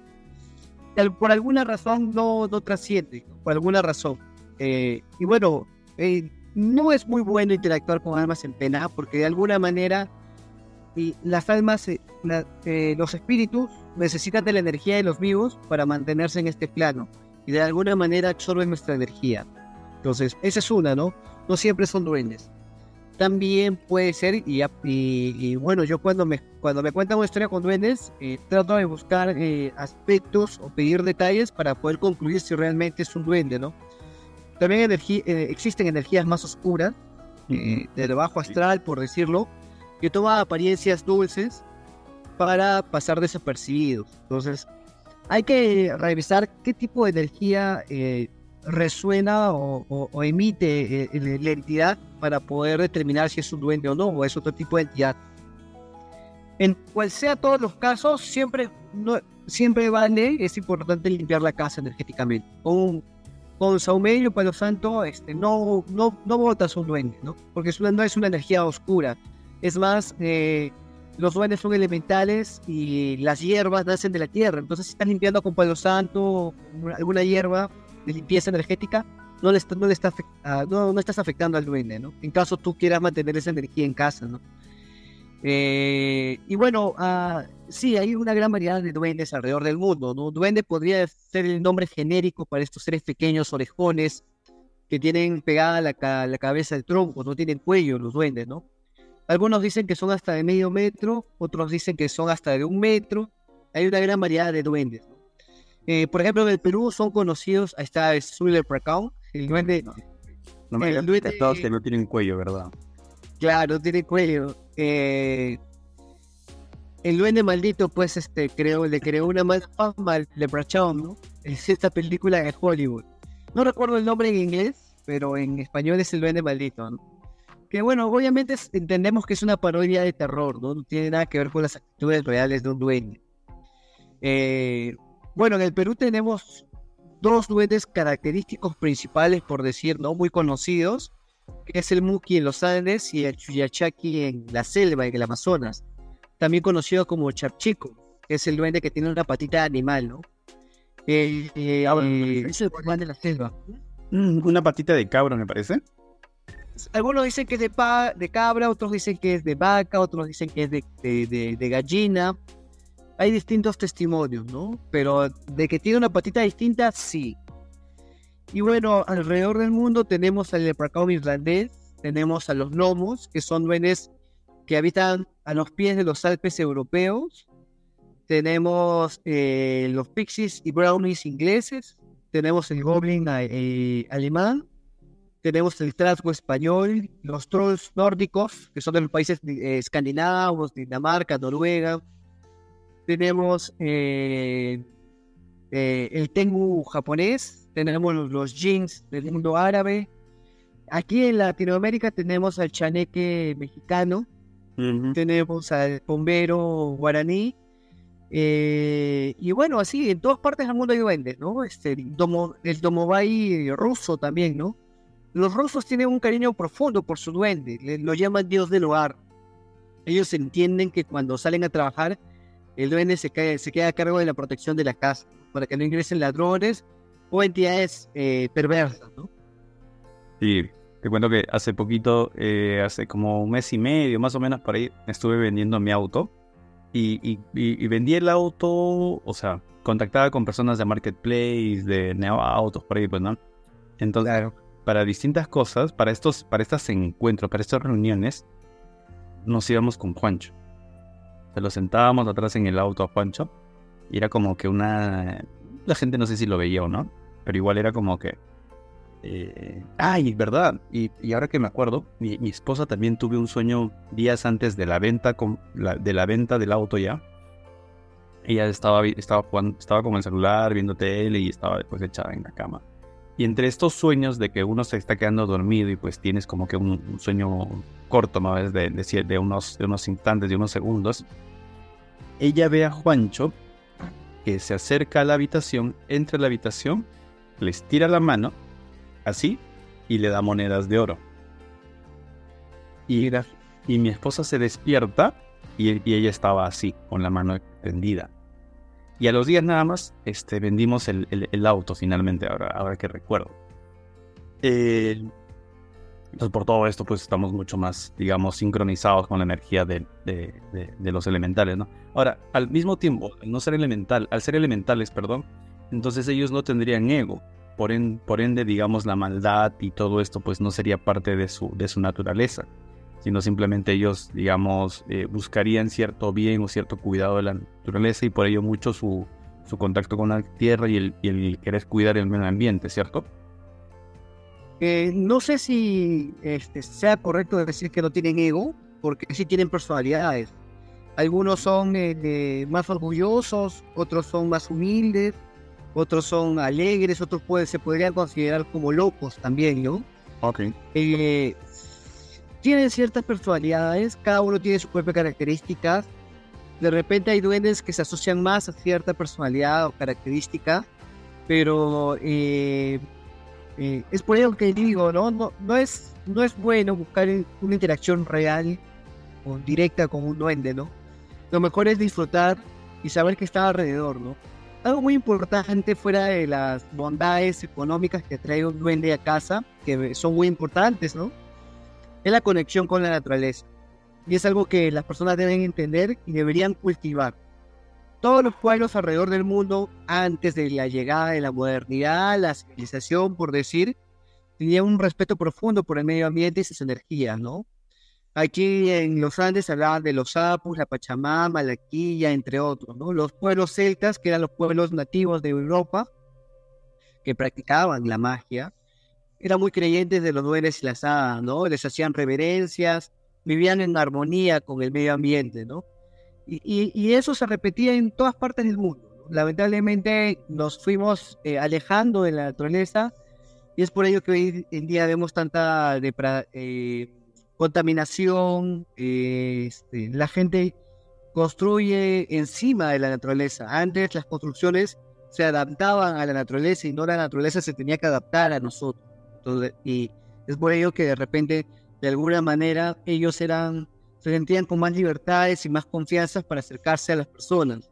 Por alguna razón no, no trasciende, ¿no? Por alguna razón. Eh, y bueno, eh, no es muy bueno interactuar con almas en pena porque de alguna manera y las almas, eh, la, eh, los espíritus necesitan de la energía de los vivos para mantenerse en este plano y de alguna manera absorben nuestra energía. Entonces, esa es una, ¿no? No siempre son duendes. También puede ser, y, y, y bueno, yo cuando me, cuando me cuentan una historia con duendes, eh, trato de buscar eh, aspectos o pedir detalles para poder concluir si realmente es un duende, ¿no? También energía, eh, existen energías más oscuras, eh, del bajo astral, por decirlo, que toman apariencias dulces para pasar desapercibidos. Entonces, hay que revisar qué tipo de energía eh, resuena o, o, o emite eh, la entidad para poder determinar si es un duende o no, o es otro tipo de entidad. En cual sea todos los casos, siempre, no, siempre vale, es importante limpiar la casa energéticamente. Con, con saumerio, palo santo, este, no, no, no botas un duende, ¿no? Porque es una, no es una energía oscura. Es más, eh, los duendes son elementales y las hierbas nacen de la tierra. Entonces, si estás limpiando con palo santo, alguna hierba de limpieza energética, no, le está, no, le está uh, no, no estás afectando al duende, ¿no? En caso tú quieras mantener esa energía en casa, ¿no? Eh, y bueno, uh, sí, hay una gran variedad de duendes alrededor del mundo, ¿no? Duende podría ser el nombre genérico para estos seres pequeños, orejones, que tienen pegada la, ca la cabeza del tronco, no tienen cuello los duendes, ¿no? Algunos dicen que son hasta de medio metro, otros dicen que son hasta de un metro. Hay una gran variedad de duendes, ¿no? Eh, por ejemplo, en el Perú son conocidos, ahí está el Zuiderzerpacón, el duende. No, no me el duende todos que no tienen cuello, ¿verdad? Claro, no tiene cuello. Eh, el duende maldito, pues, este, creo, le creó una mala fama al Leprechaun, ¿no? Es esta película de Hollywood. No recuerdo el nombre en inglés, pero en español es el duende maldito, ¿no? Que bueno, obviamente es, entendemos que es una parodia de terror, ¿no? No tiene nada que ver con las actitudes reales de un duende. Eh, bueno, en el Perú tenemos dos duendes característicos principales, por decir, ¿no? Muy conocidos, que es el Muki en los Andes y el Chuyachaki en la selva, en el Amazonas. También conocido como Chapchico, que es el duende que tiene una patita de animal, ¿no? Eh, eh, eh, es el duende de la selva. Mm, una patita de cabra, me parece. Algunos dicen que es de, pa de cabra, otros dicen que es de vaca, otros dicen que es de, de, de, de gallina. Hay distintos testimonios, ¿no? Pero de que tiene una patita distinta, sí. Y bueno, alrededor del mundo tenemos al leprechaun irlandés, tenemos a los gnomos, que son duendes que habitan a los pies de los Alpes europeos. Tenemos eh, los pixies y brownies ingleses. Tenemos el goblin eh, alemán. Tenemos el trasgo español, los trolls nórdicos, que son de los países eh, escandinavos, Dinamarca, Noruega. Tenemos eh, eh, el tengu japonés, tenemos los, los jinns del mundo árabe. Aquí en Latinoamérica tenemos al chaneque mexicano, uh-huh. Tenemos al bombero guaraní. Eh, y bueno, así, en todas partes del mundo hay duendes, ¿no? Este, el, domo, el domobay ruso también, ¿no? los rusos tienen un cariño profundo por su duende, le, lo llaman Dios del hogar. Ellos entienden que cuando salen a trabajar, el duende se, cae, se queda a cargo de la protección de la casa, para que no ingresen ladrones o entidades eh, perversas, ¿no? Sí, te cuento que hace poquito, eh, hace como un mes y medio, más o menos por ahí, estuve vendiendo mi auto. Y, y, y, y vendí el auto, o sea, contactaba con personas de Marketplace, de Neo Autos, por ahí, pues, ¿no? Entonces, claro, para distintas cosas, para estos, para estos encuentros, para estas reuniones, nos íbamos con Juancho. Se lo sentábamos atrás en el auto a Juancho, y era como que una... La gente no sé si lo veía o no, pero igual era como que... Eh... Ay, verdad, y, y ahora que me acuerdo, mi, mi esposa también tuve un sueño días antes de la venta con la, de la venta del auto ya. Ella estaba, estaba, jugando, estaba con el celular, viendo tele y estaba después echada en la cama. Y entre estos sueños de que uno se está quedando dormido y pues tienes como que un, un sueño corto, ¿no? Es de, de, de, unos, de unos instantes, de unos segundos. Ella ve a Juancho que se acerca a la habitación, entra a la habitación, le estira la mano, así, y le da monedas de oro. Y, y mi esposa se despierta y, y ella estaba así, con la mano extendida. Y a los días nada más este, vendimos el, el, el auto finalmente, ahora, ahora que recuerdo. Eh, entonces por todo esto pues estamos mucho más, digamos, sincronizados con la energía de, de, de, de los elementales, ¿no? Ahora, al mismo tiempo, al no ser elemental, al ser elementales, perdón, entonces ellos no tendrían ego. Por, en, por ende, digamos, la maldad y todo esto pues no sería parte de su, de su naturaleza, sino simplemente ellos, digamos, eh, buscarían cierto bien o cierto cuidado de la naturaleza y por ello mucho su, su contacto con la tierra y el, y el querer cuidar el medio ambiente, ¿cierto? Eh, no sé si este, sea correcto decir que no tienen ego, porque sí tienen personalidades. Algunos son eh, eh, más orgullosos, otros son más humildes, otros son alegres, otros puede, se podrían considerar como locos también, ¿no? Ok. Eh, tienen ciertas personalidades, cada uno tiene sus propias características. De repente hay duendes que se asocian más a cierta personalidad o característica, pero eh, eh, es por ello que digo, ¿no? No, no, es, no es bueno buscar una interacción real o directa con un duende, ¿no? Lo mejor es disfrutar y saber que está alrededor, ¿no? Algo muy importante fuera de las bondades económicas que trae un duende a casa, que son muy importantes, ¿no? Es la conexión con la naturaleza. Y es algo que las personas deben entender y deberían cultivar. Todos los pueblos alrededor del mundo, antes de la llegada de la modernidad, la civilización, por decir, tenían un respeto profundo por el medio ambiente y sus energías, ¿no? Aquí en los Andes hablaban de los sapos, la Pachamama, la Quilla, entre otros, ¿no? Los pueblos celtas, que eran los pueblos nativos de Europa, que practicaban la magia, eran muy creyentes de los duendes y las hadas, ¿no? Les hacían reverencias, vivían en armonía con el medio ambiente, ¿no? Y, y, y eso se repetía en todas partes del mundo, ¿no? Lamentablemente nos fuimos eh, alejando de la naturaleza y es por ello que hoy en día vemos tanta depra- eh, contaminación, eh, este, la gente construye encima de la naturaleza. Antes las construcciones se adaptaban a la naturaleza y no la naturaleza se tenía que adaptar a nosotros. Entonces, y es por ello que de repente, de alguna manera, ellos eran, se sentían con más libertades y más confianza para acercarse a las personas.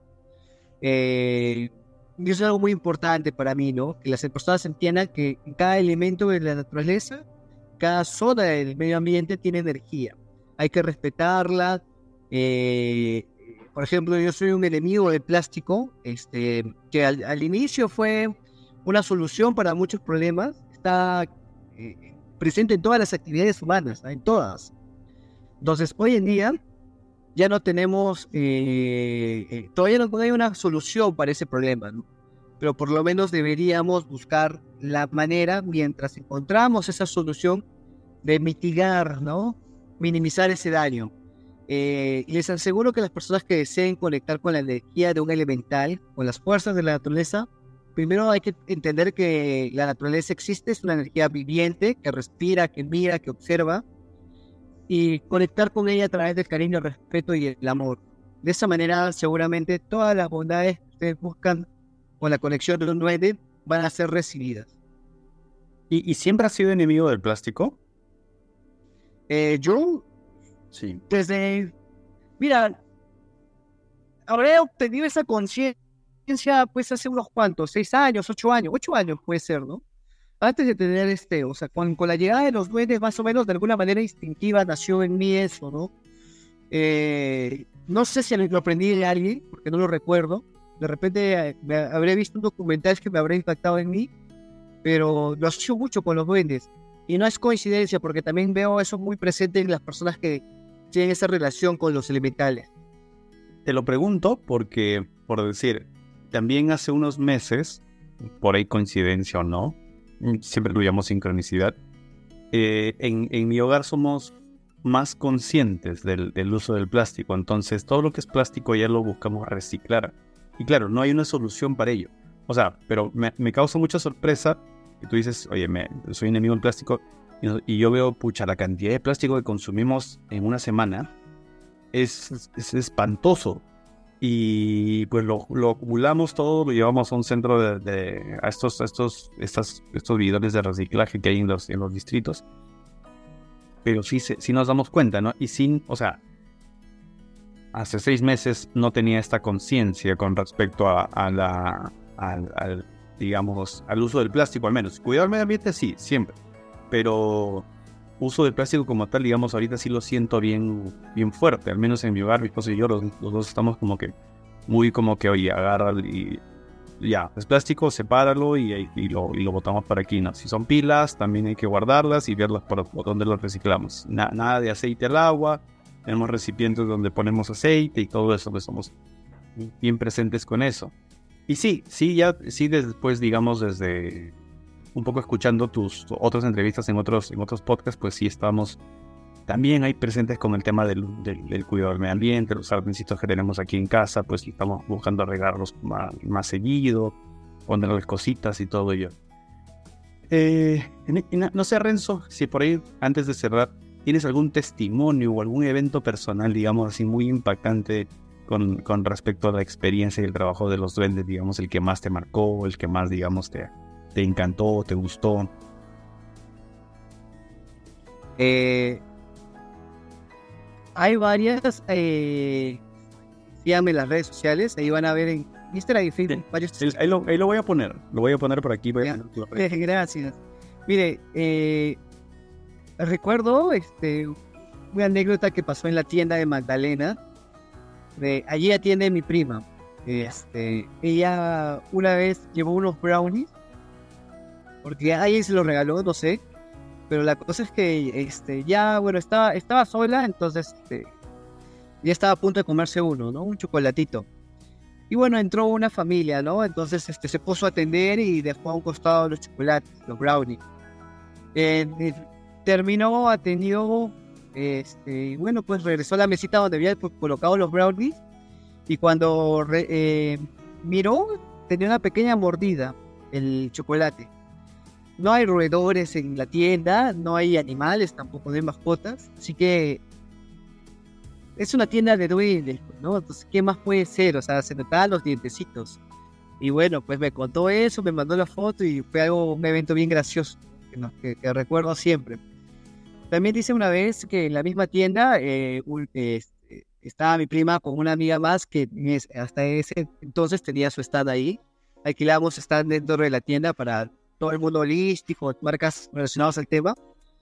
Eh, y eso es algo muy importante para mí, ¿no? Que las personas entiendan que cada elemento de la naturaleza, cada zona del medio ambiente tiene energía. Hay que respetarla. Eh, por ejemplo, yo soy un enemigo del plástico, este, que al, al inicio fue una solución para muchos problemas. Está eh, presente en todas las actividades humanas, ¿no? En todas. Entonces, hoy en día ya no tenemos, eh, eh, todavía no hay una solución para ese problema, ¿no? Pero por lo menos deberíamos buscar la manera, mientras encontramos esa solución, de mitigar, ¿no? Minimizar ese daño. Eh, y les aseguro que las personas que deseen conectar con la energía de un elemental, con las fuerzas de la naturaleza, primero hay que entender que la naturaleza existe, es una energía viviente, que respira, que mira, que observa, y conectar con ella a través del cariño, el respeto y el amor. De esa manera, seguramente todas las bondades que ustedes buscan con la conexión de un duende van a ser recibidas. ¿Y, y siempre has sido enemigo del plástico? Eh, yo, Sí. desde, mira, habré obtenido esa conciencia pues hace unos cuantos, seis años, ocho años, ocho años puede ser, ¿no? Antes de tener este, o sea, con, con la llegada de los duendes, más o menos de alguna manera instintiva nació en mí eso, ¿no? Eh, no sé si lo aprendí de alguien, porque no lo recuerdo. De repente eh, me habré visto un documental que me habrá impactado en mí, pero lo asocio mucho con los duendes. Y no es coincidencia, porque también veo eso muy presente en las personas que tienen esa relación con los elementales. Te lo pregunto porque, por decir, también hace unos meses, por ahí coincidencia o no, siempre lo llamamos sincronicidad, eh, en, en mi hogar somos más conscientes del, del uso del plástico, entonces todo lo que es plástico ya lo buscamos reciclar. Y claro, no hay una solución para ello. O sea, pero me, me causa mucha sorpresa que tú dices, oye, me, soy enemigo del plástico, y, y yo veo, pucha, la cantidad de plástico que consumimos en una semana es, es espantoso. Y pues lo, lo acumulamos todo, lo llevamos a un centro de, de a estos, a estos, estas, estos bidones de reciclaje que hay en los, en los distritos. Pero sí, sí nos damos cuenta, ¿no? Y sin, o sea, hace seis meses no tenía esta conciencia con respecto a, a la, al, al, digamos, al uso del plástico, al menos. Cuidar el medio ambiente, sí, siempre. Pero uso del plástico como tal, digamos, ahorita sí lo siento bien, bien fuerte. Al menos en mi hogar, mi esposo y yo, los, los dos estamos como que, muy como que, oye, agarra y ya, es plástico, sepáralo y, y, lo, y lo botamos para aquí, ¿no? Si son pilas, también hay que guardarlas y verlas por, por dónde las reciclamos. Na, nada de aceite al agua, tenemos recipientes donde ponemos aceite y todo eso, pues somos bien presentes con eso. Y sí, sí, ya, sí, después, digamos, desde un poco escuchando tus otras entrevistas en otros, en otros podcasts, pues sí estamos también ahí presentes con el tema del, del, del cuidado del medio ambiente, los jardincitos que tenemos aquí en casa, pues estamos buscando regarlos más, más seguido, ponerles cositas y todo ello. Eh, no sé, Renzo, si por ahí, antes de cerrar, ¿tienes algún testimonio o algún evento personal, digamos así, muy impactante con, con respecto a la experiencia y el trabajo de los duendes, digamos, el que más te marcó, el que más, digamos, te, te encantó, te gustó? Eh... Hay varias, eh, síganme en las redes sociales, ahí van a ver en Instagram y Facebook varios. El, ahí, lo, ahí lo voy a poner, lo voy a poner por aquí. Voy a eh, gracias. Mire, eh, recuerdo este, una anécdota que pasó en la tienda de Magdalena. De, allí atiende mi prima. Este, ella una vez llevó unos brownies, porque a alguien se los regaló, no sé. Pero la cosa es que este, ya, bueno, estaba, estaba sola, entonces este, ya estaba a punto de comerse uno, ¿no? Un chocolatito. Y bueno, entró una familia, ¿no? Entonces este, se puso a atender y dejó a un costado los chocolates, los brownies. Eh, eh, terminó, atendió, este, y bueno, pues regresó a la mesita donde había pues, colocado los brownies. Y cuando re, eh, miró, tenía una pequeña mordida el chocolate. No hay roedores en la tienda, no hay animales, tampoco de mascotas, así que es una tienda de duendes, ¿no? Entonces, ¿qué más puede ser? O sea, se notaban los dientecitos. Y bueno, pues me contó eso, me mandó la foto y fue algo, un evento bien gracioso, que, no, que, que recuerdo siempre. También dice una vez que en la misma tienda eh, un, eh, estaba mi prima con una amiga más que es, hasta ese entonces tenía su stand ahí. Alquilábamos stand dentro de la tienda para todo el mundo holístico, marcas relacionadas al tema.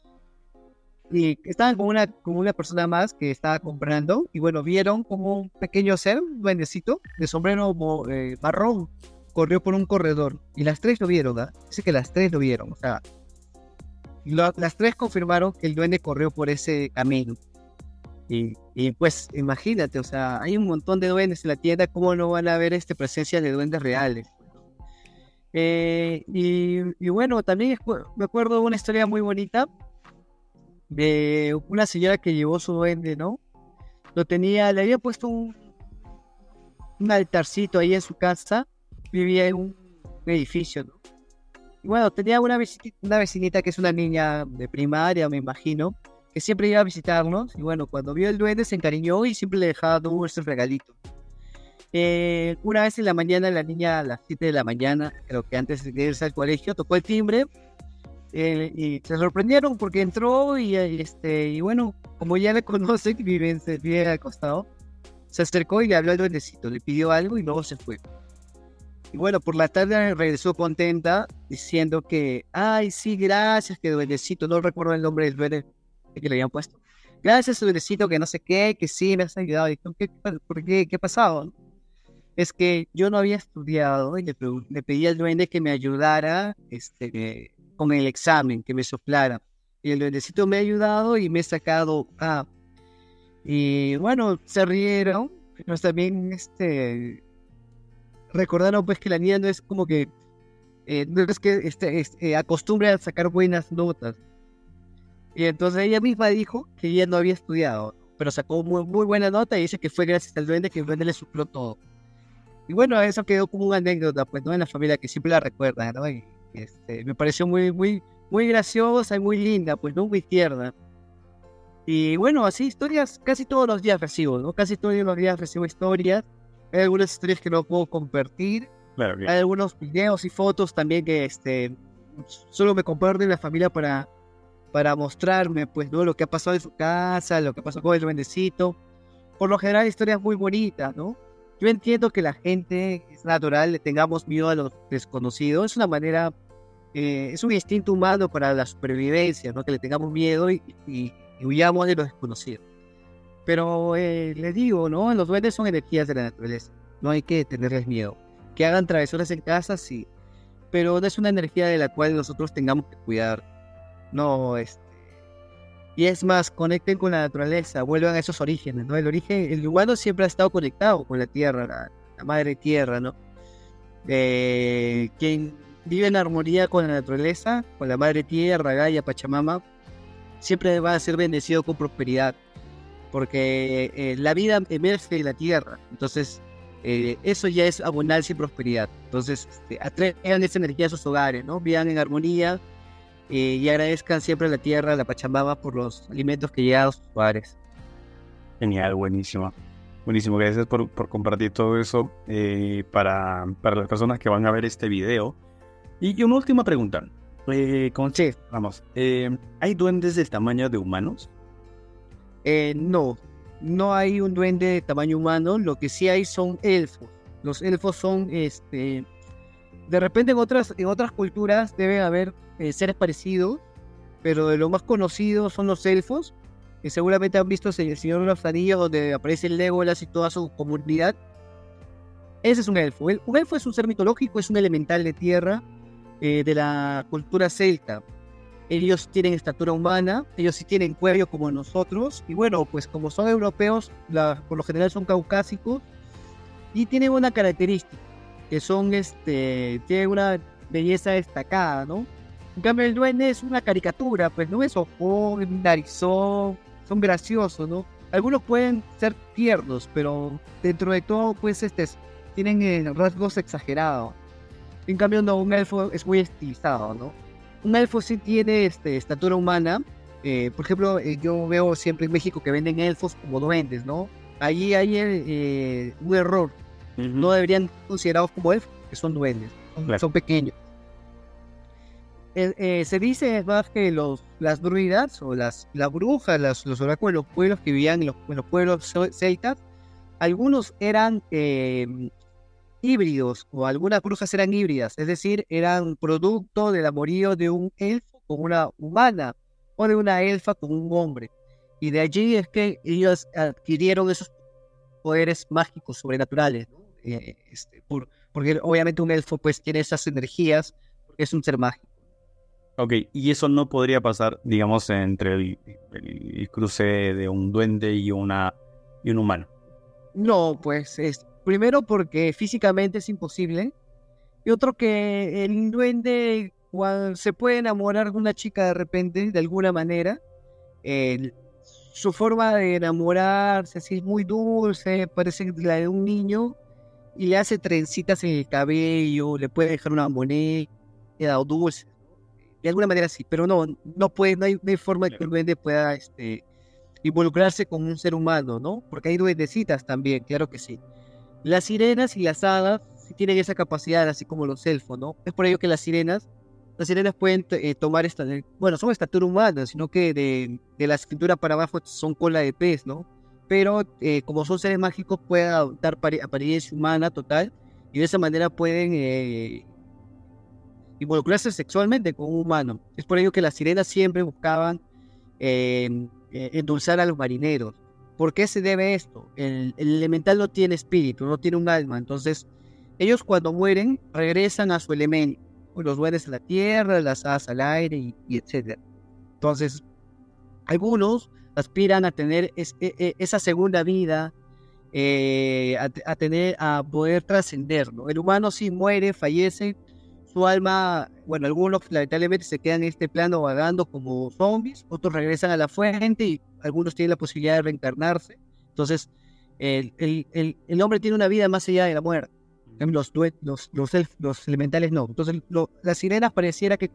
Y estaban con una, con una persona más que estaba comprando. Y bueno, vieron como un pequeño ser, un duendecito, de sombrero eh, marrón, corrió por un corredor. Y las tres lo vieron, ¿eh? Dice que las tres lo vieron. O sea, lo, las tres confirmaron que el duende corrió por ese camino. Y, y pues, imagínate, o sea, hay un montón de duendes en la tienda. ¿Cómo no van a haber este, presencia de duendes reales? Eh, y, y bueno, también me acuerdo de una historia muy bonita de una señora que llevó su duende, ¿no? Lo tenía, le había puesto un, un altarcito ahí en su casa, vivía en un edificio, ¿no? Y bueno, tenía una vecinita, una vecinita que es una niña de primaria, me imagino, que siempre iba a visitarnos, y bueno, cuando vio el duende se encariñó y siempre le dejaba dulces, regalitos. Eh, una vez en la mañana, la niña a las siete de la mañana, creo que antes de irse al colegio, tocó el timbre eh, y se sorprendieron porque entró y, eh, este, y bueno, como ya le conocen, vive, vive al costado, se acercó y le habló al duendecito, le pidió algo y luego se fue. Y bueno, por la tarde regresó contenta diciendo que, ay, sí, gracias, que duendecito, no recuerdo el nombre del duende que le habían puesto. Gracias, duendecito, que no sé qué, que sí, me has ayudado. Y, ¿qué, ¿Por qué? ¿Qué ha pasado? Es que yo no había estudiado y le, le pedí al duende que me ayudara este, con el examen, que me soplara. Y el duendecito me ha ayudado y me ha sacado A. Y bueno, se rieron, pero también este... recordaron pues que la niña no es como que eh, no es que este, este, acostumbre a sacar buenas notas, y entonces ella misma dijo que ella no había estudiado, pero sacó muy, muy buena nota y dice que fue gracias al duende, que el duende le suplió todo. Y bueno, eso quedó como una anécdota pues, ¿no? En la familia, que siempre la recuerda, ¿no? Y este, me pareció muy, muy, muy graciosa y muy linda, pues no, muy tierna. Y bueno, así historias casi todos los días recibo, ¿no? Casi todos los días recibo historias. Hay algunas historias que no puedo compartir. Claro que... Hay algunos videos y fotos también que este, solo me comparten la familia para, para mostrarme pues, ¿no? Lo que ha pasado en su casa, lo que ha pasado con el duendecito. Por lo general, historias muy bonitas, ¿no? Yo entiendo que la gente, es natural, le tengamos miedo a lo desconocido. Es una manera, eh, es un instinto humano para la supervivencia, ¿no? Que le tengamos miedo y, y, y huyamos de lo desconocido. Pero eh, les digo, ¿no? Los duendes son energías de la naturaleza. No hay que tenerles miedo. Que hagan travesuras en casa, sí. Pero no es una energía de la cual nosotros tengamos que cuidar. No, este... Y es más, conecten con la naturaleza, vuelvan a esos orígenes, ¿no? El origen, el humano siempre ha estado conectado con la tierra, la, la madre tierra, ¿no? Eh, quien vive en armonía con la naturaleza, con la madre tierra, Gaia, Pachamama, siempre va a ser bendecido con prosperidad. Porque eh, la vida emerge de la tierra, entonces eh, eso ya es abundancia y prosperidad. Entonces este, atraigan esa energía a sus hogares, ¿no? Vivan en armonía eh, y agradezcan siempre a la tierra, a la Pachamama, por los alimentos que llegan a sus hogares. Genial, buenísimo. Buenísimo, gracias por, por compartir todo eso eh, para, para las personas que van a ver este video. Y, y una última pregunta. Eh, con, Sí. Vamos, eh, ¿hay duendes del tamaño de humanos? Eh, no, no hay un duende de tamaño humano. Lo que sí hay son elfos. Los elfos son, este, de repente en otras, en otras culturas debe haber eh, seres parecidos, pero de lo más conocido son los elfos, que seguramente han visto El Señor de los Anillos, donde aparece el Legolas y toda su comunidad. Ese es un elfo. Un elfo es un ser mitológico, es un elemental de tierra eh, de la cultura celta. Ellos tienen estatura humana, ellos sí tienen cuello como nosotros, y bueno, pues como son europeos, la, por lo general son caucásicos, y tienen una característica, que son, este, tienen una belleza destacada, ¿no? En cambio el duende es una caricatura, pues no es ojón, narizón, son graciosos, ¿no? Algunos pueden ser tiernos, pero dentro de todo, pues, este, tienen eh, rasgos exagerados. En cambio, no, un elfo es muy estilizado, ¿no? Un elfo sí tiene este, estatura humana. Eh, por ejemplo, eh, yo veo siempre en México que venden elfos como duendes, ¿no? Allí hay eh, un error. Uh-huh. No deberían ser considerados como elfos, que son duendes, son, claro. son pequeños. Eh, eh, se dice más que los, las druidas o las, las brujas, las, los oráculos de los pueblos que vivían en los, en los pueblos celtas, algunos eran eh, híbridos, o algunas brujas eran híbridas, es decir, eran producto del amorío de un elfo con una humana, o de una elfa con un hombre, y de allí es que ellos adquirieron esos poderes mágicos sobrenaturales, ¿no? eh, este, por, porque obviamente un elfo pues tiene esas energías, porque es un ser mágico. Ok, y eso no podría pasar, digamos, entre el, el, el cruce de un duende y, una, y un humano. No, pues es primero porque físicamente es imposible, y otro que el duende cuando se puede enamorar de una chica de repente, de alguna manera, eh, su forma de enamorarse así es muy dulce, parece la de un niño, y le hace trencitas en el cabello, le puede dejar una moneda dulce, de alguna manera sí, pero no, no puede, no hay, no hay forma de que el duende pueda este, involucrarse con un ser humano, ¿no? Porque hay duendecitas también, claro que sí. Las sirenas y las hadas sí tienen esa capacidad, así como los elfos, ¿no? Es por ello que las sirenas las sirenas pueden eh, tomar esta, bueno, son estatura humana, sino que de, de la cintura para abajo son cola de pez, ¿no? Pero eh, como son seres mágicos pueden adoptar apariencia humana total y de esa manera pueden eh, involucrarse sexualmente con un humano. Es por ello que las sirenas siempre buscaban eh, eh, endulzar a los marineros. ¿Por qué se debe esto? El, el elemental no tiene espíritu, no tiene un alma, entonces ellos cuando mueren regresan a su elemento, los duendes a la tierra, las hadas al aire y, y etcétera. Entonces, algunos aspiran a tener es, es, esa segunda vida, eh, a, a tener, a poder trascender, ¿no? El humano sí muere, fallece, su alma, bueno, algunos lamentablemente se quedan en este plano vagando como zombies, otros regresan a la fuente y algunos tienen la posibilidad de reencarnarse. Entonces, el, el, el, el hombre tiene una vida más allá de la muerte. Los, los, los, elf, los elementales no. Entonces, lo, las sirenas pareciera que,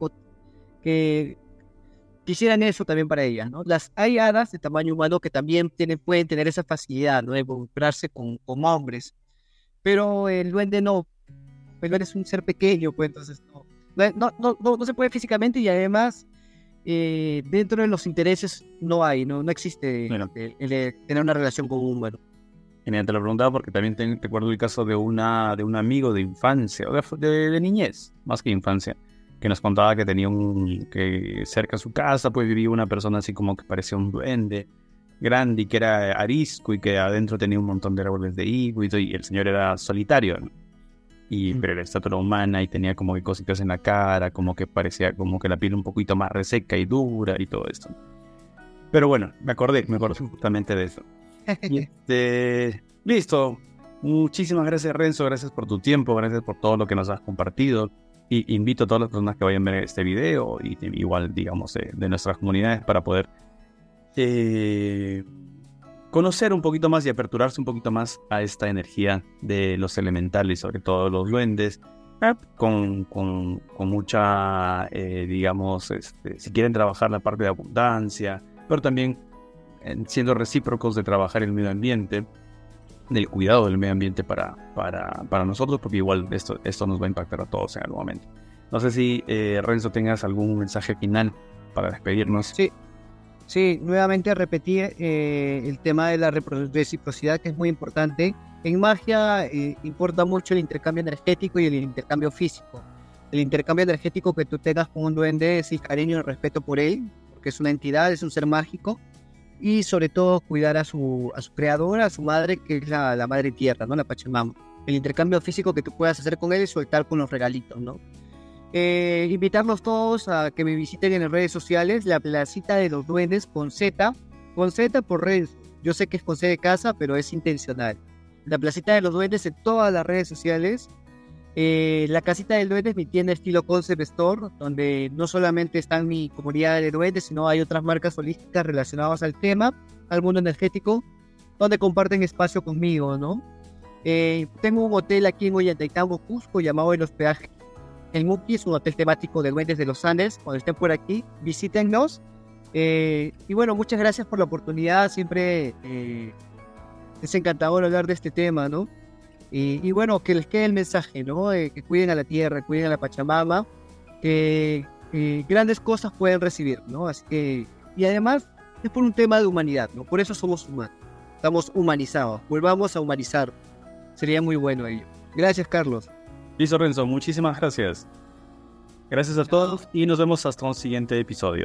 que quisieran eso también para ellas, ¿no? Las, hay hadas de tamaño humano que también tienen, pueden tener esa facilidad, ¿no? De involucrarse con, con hombres. Pero el duende no. El duende es un ser pequeño, pues entonces no. No, no, no, no se puede físicamente y además eh, dentro de los intereses no hay, no, no existe bueno. el, el, el tener una relación con un humano. Genial, te lo preguntaba porque también te, te acuerdo el caso de una de un amigo de infancia, o de, de, de niñez, más que infancia, que nos contaba que tenía un, que cerca de su casa pues vivía una persona así como que parecía un duende grande y que era arisco y que adentro tenía un montón de árboles de higo y, y el señor era solitario, ¿no? Y, mm. pero era estatura humana y tenía como que cositas en la cara, como que parecía como que la piel un poquito más reseca y dura y todo esto. Pero bueno, me acordé, me acordé justamente de eso. Y este, listo. Muchísimas gracias, Renzo. Gracias por tu tiempo. Gracias por todo lo que nos has compartido. Y invito a todas las personas que vayan a ver este video y igual, digamos, eh, de nuestras comunidades para poder eh, conocer un poquito más y aperturarse un poquito más a esta energía de los elementales, sobre todo los duendes, eh, con, con, con mucha, eh, digamos, este, si quieren trabajar la parte de abundancia, pero también siendo recíprocos de trabajar el medio ambiente, del cuidado del medio ambiente para, para, para nosotros, porque igual esto, esto nos va a impactar a todos en algún momento. No sé si, eh, Renzo, tengas algún mensaje final para despedirnos. Sí, sí, nuevamente repetir eh, el tema de la reciprocidad, que es muy importante. En magia eh, importa mucho el intercambio energético y el intercambio físico. El intercambio energético que tú tengas con un duende es el cariño y el respeto por él, porque es una entidad, es un ser mágico. Y sobre todo cuidar a su, a su creadora, a su madre, que es la, la madre tierra, ¿no? La Pachamama. El intercambio físico que tú puedas hacer con él es soltar con los regalitos, ¿no? Eh, invitarlos todos a que me visiten en las redes sociales, la Placita de los Duendes con Z, con Z por redes. Yo sé que es con C de casa, pero es intencional. La Placita de los Duendes en todas las redes sociales. Eh, la Casita del Duende es mi tienda estilo Concept Store, donde no solamente está mi comunidad de duendes, sino hay otras marcas holísticas relacionadas al tema, al mundo energético, donde comparten espacio conmigo, ¿no? Eh, tengo un hotel aquí en Ollantaytambo, Cusco, llamado El Hospedaje El Muki, es un hotel temático de duendes de los Andes. Cuando estén por aquí, visítennos. Eh, y bueno, muchas gracias por la oportunidad, siempre eh, es encantador hablar de este tema, ¿no? Y, y bueno, que les quede el mensaje, ¿no? Eh, que cuiden a la tierra, cuiden a la Pachamama, que, que grandes cosas pueden recibir, ¿no? Así que, y además es por un tema de humanidad, ¿no? Por eso somos humanos, estamos humanizados, volvamos a humanizar, sería muy bueno ello. Gracias, Carlos. Listo, Renzo, muchísimas gracias. Gracias a todos y nos vemos hasta un siguiente episodio.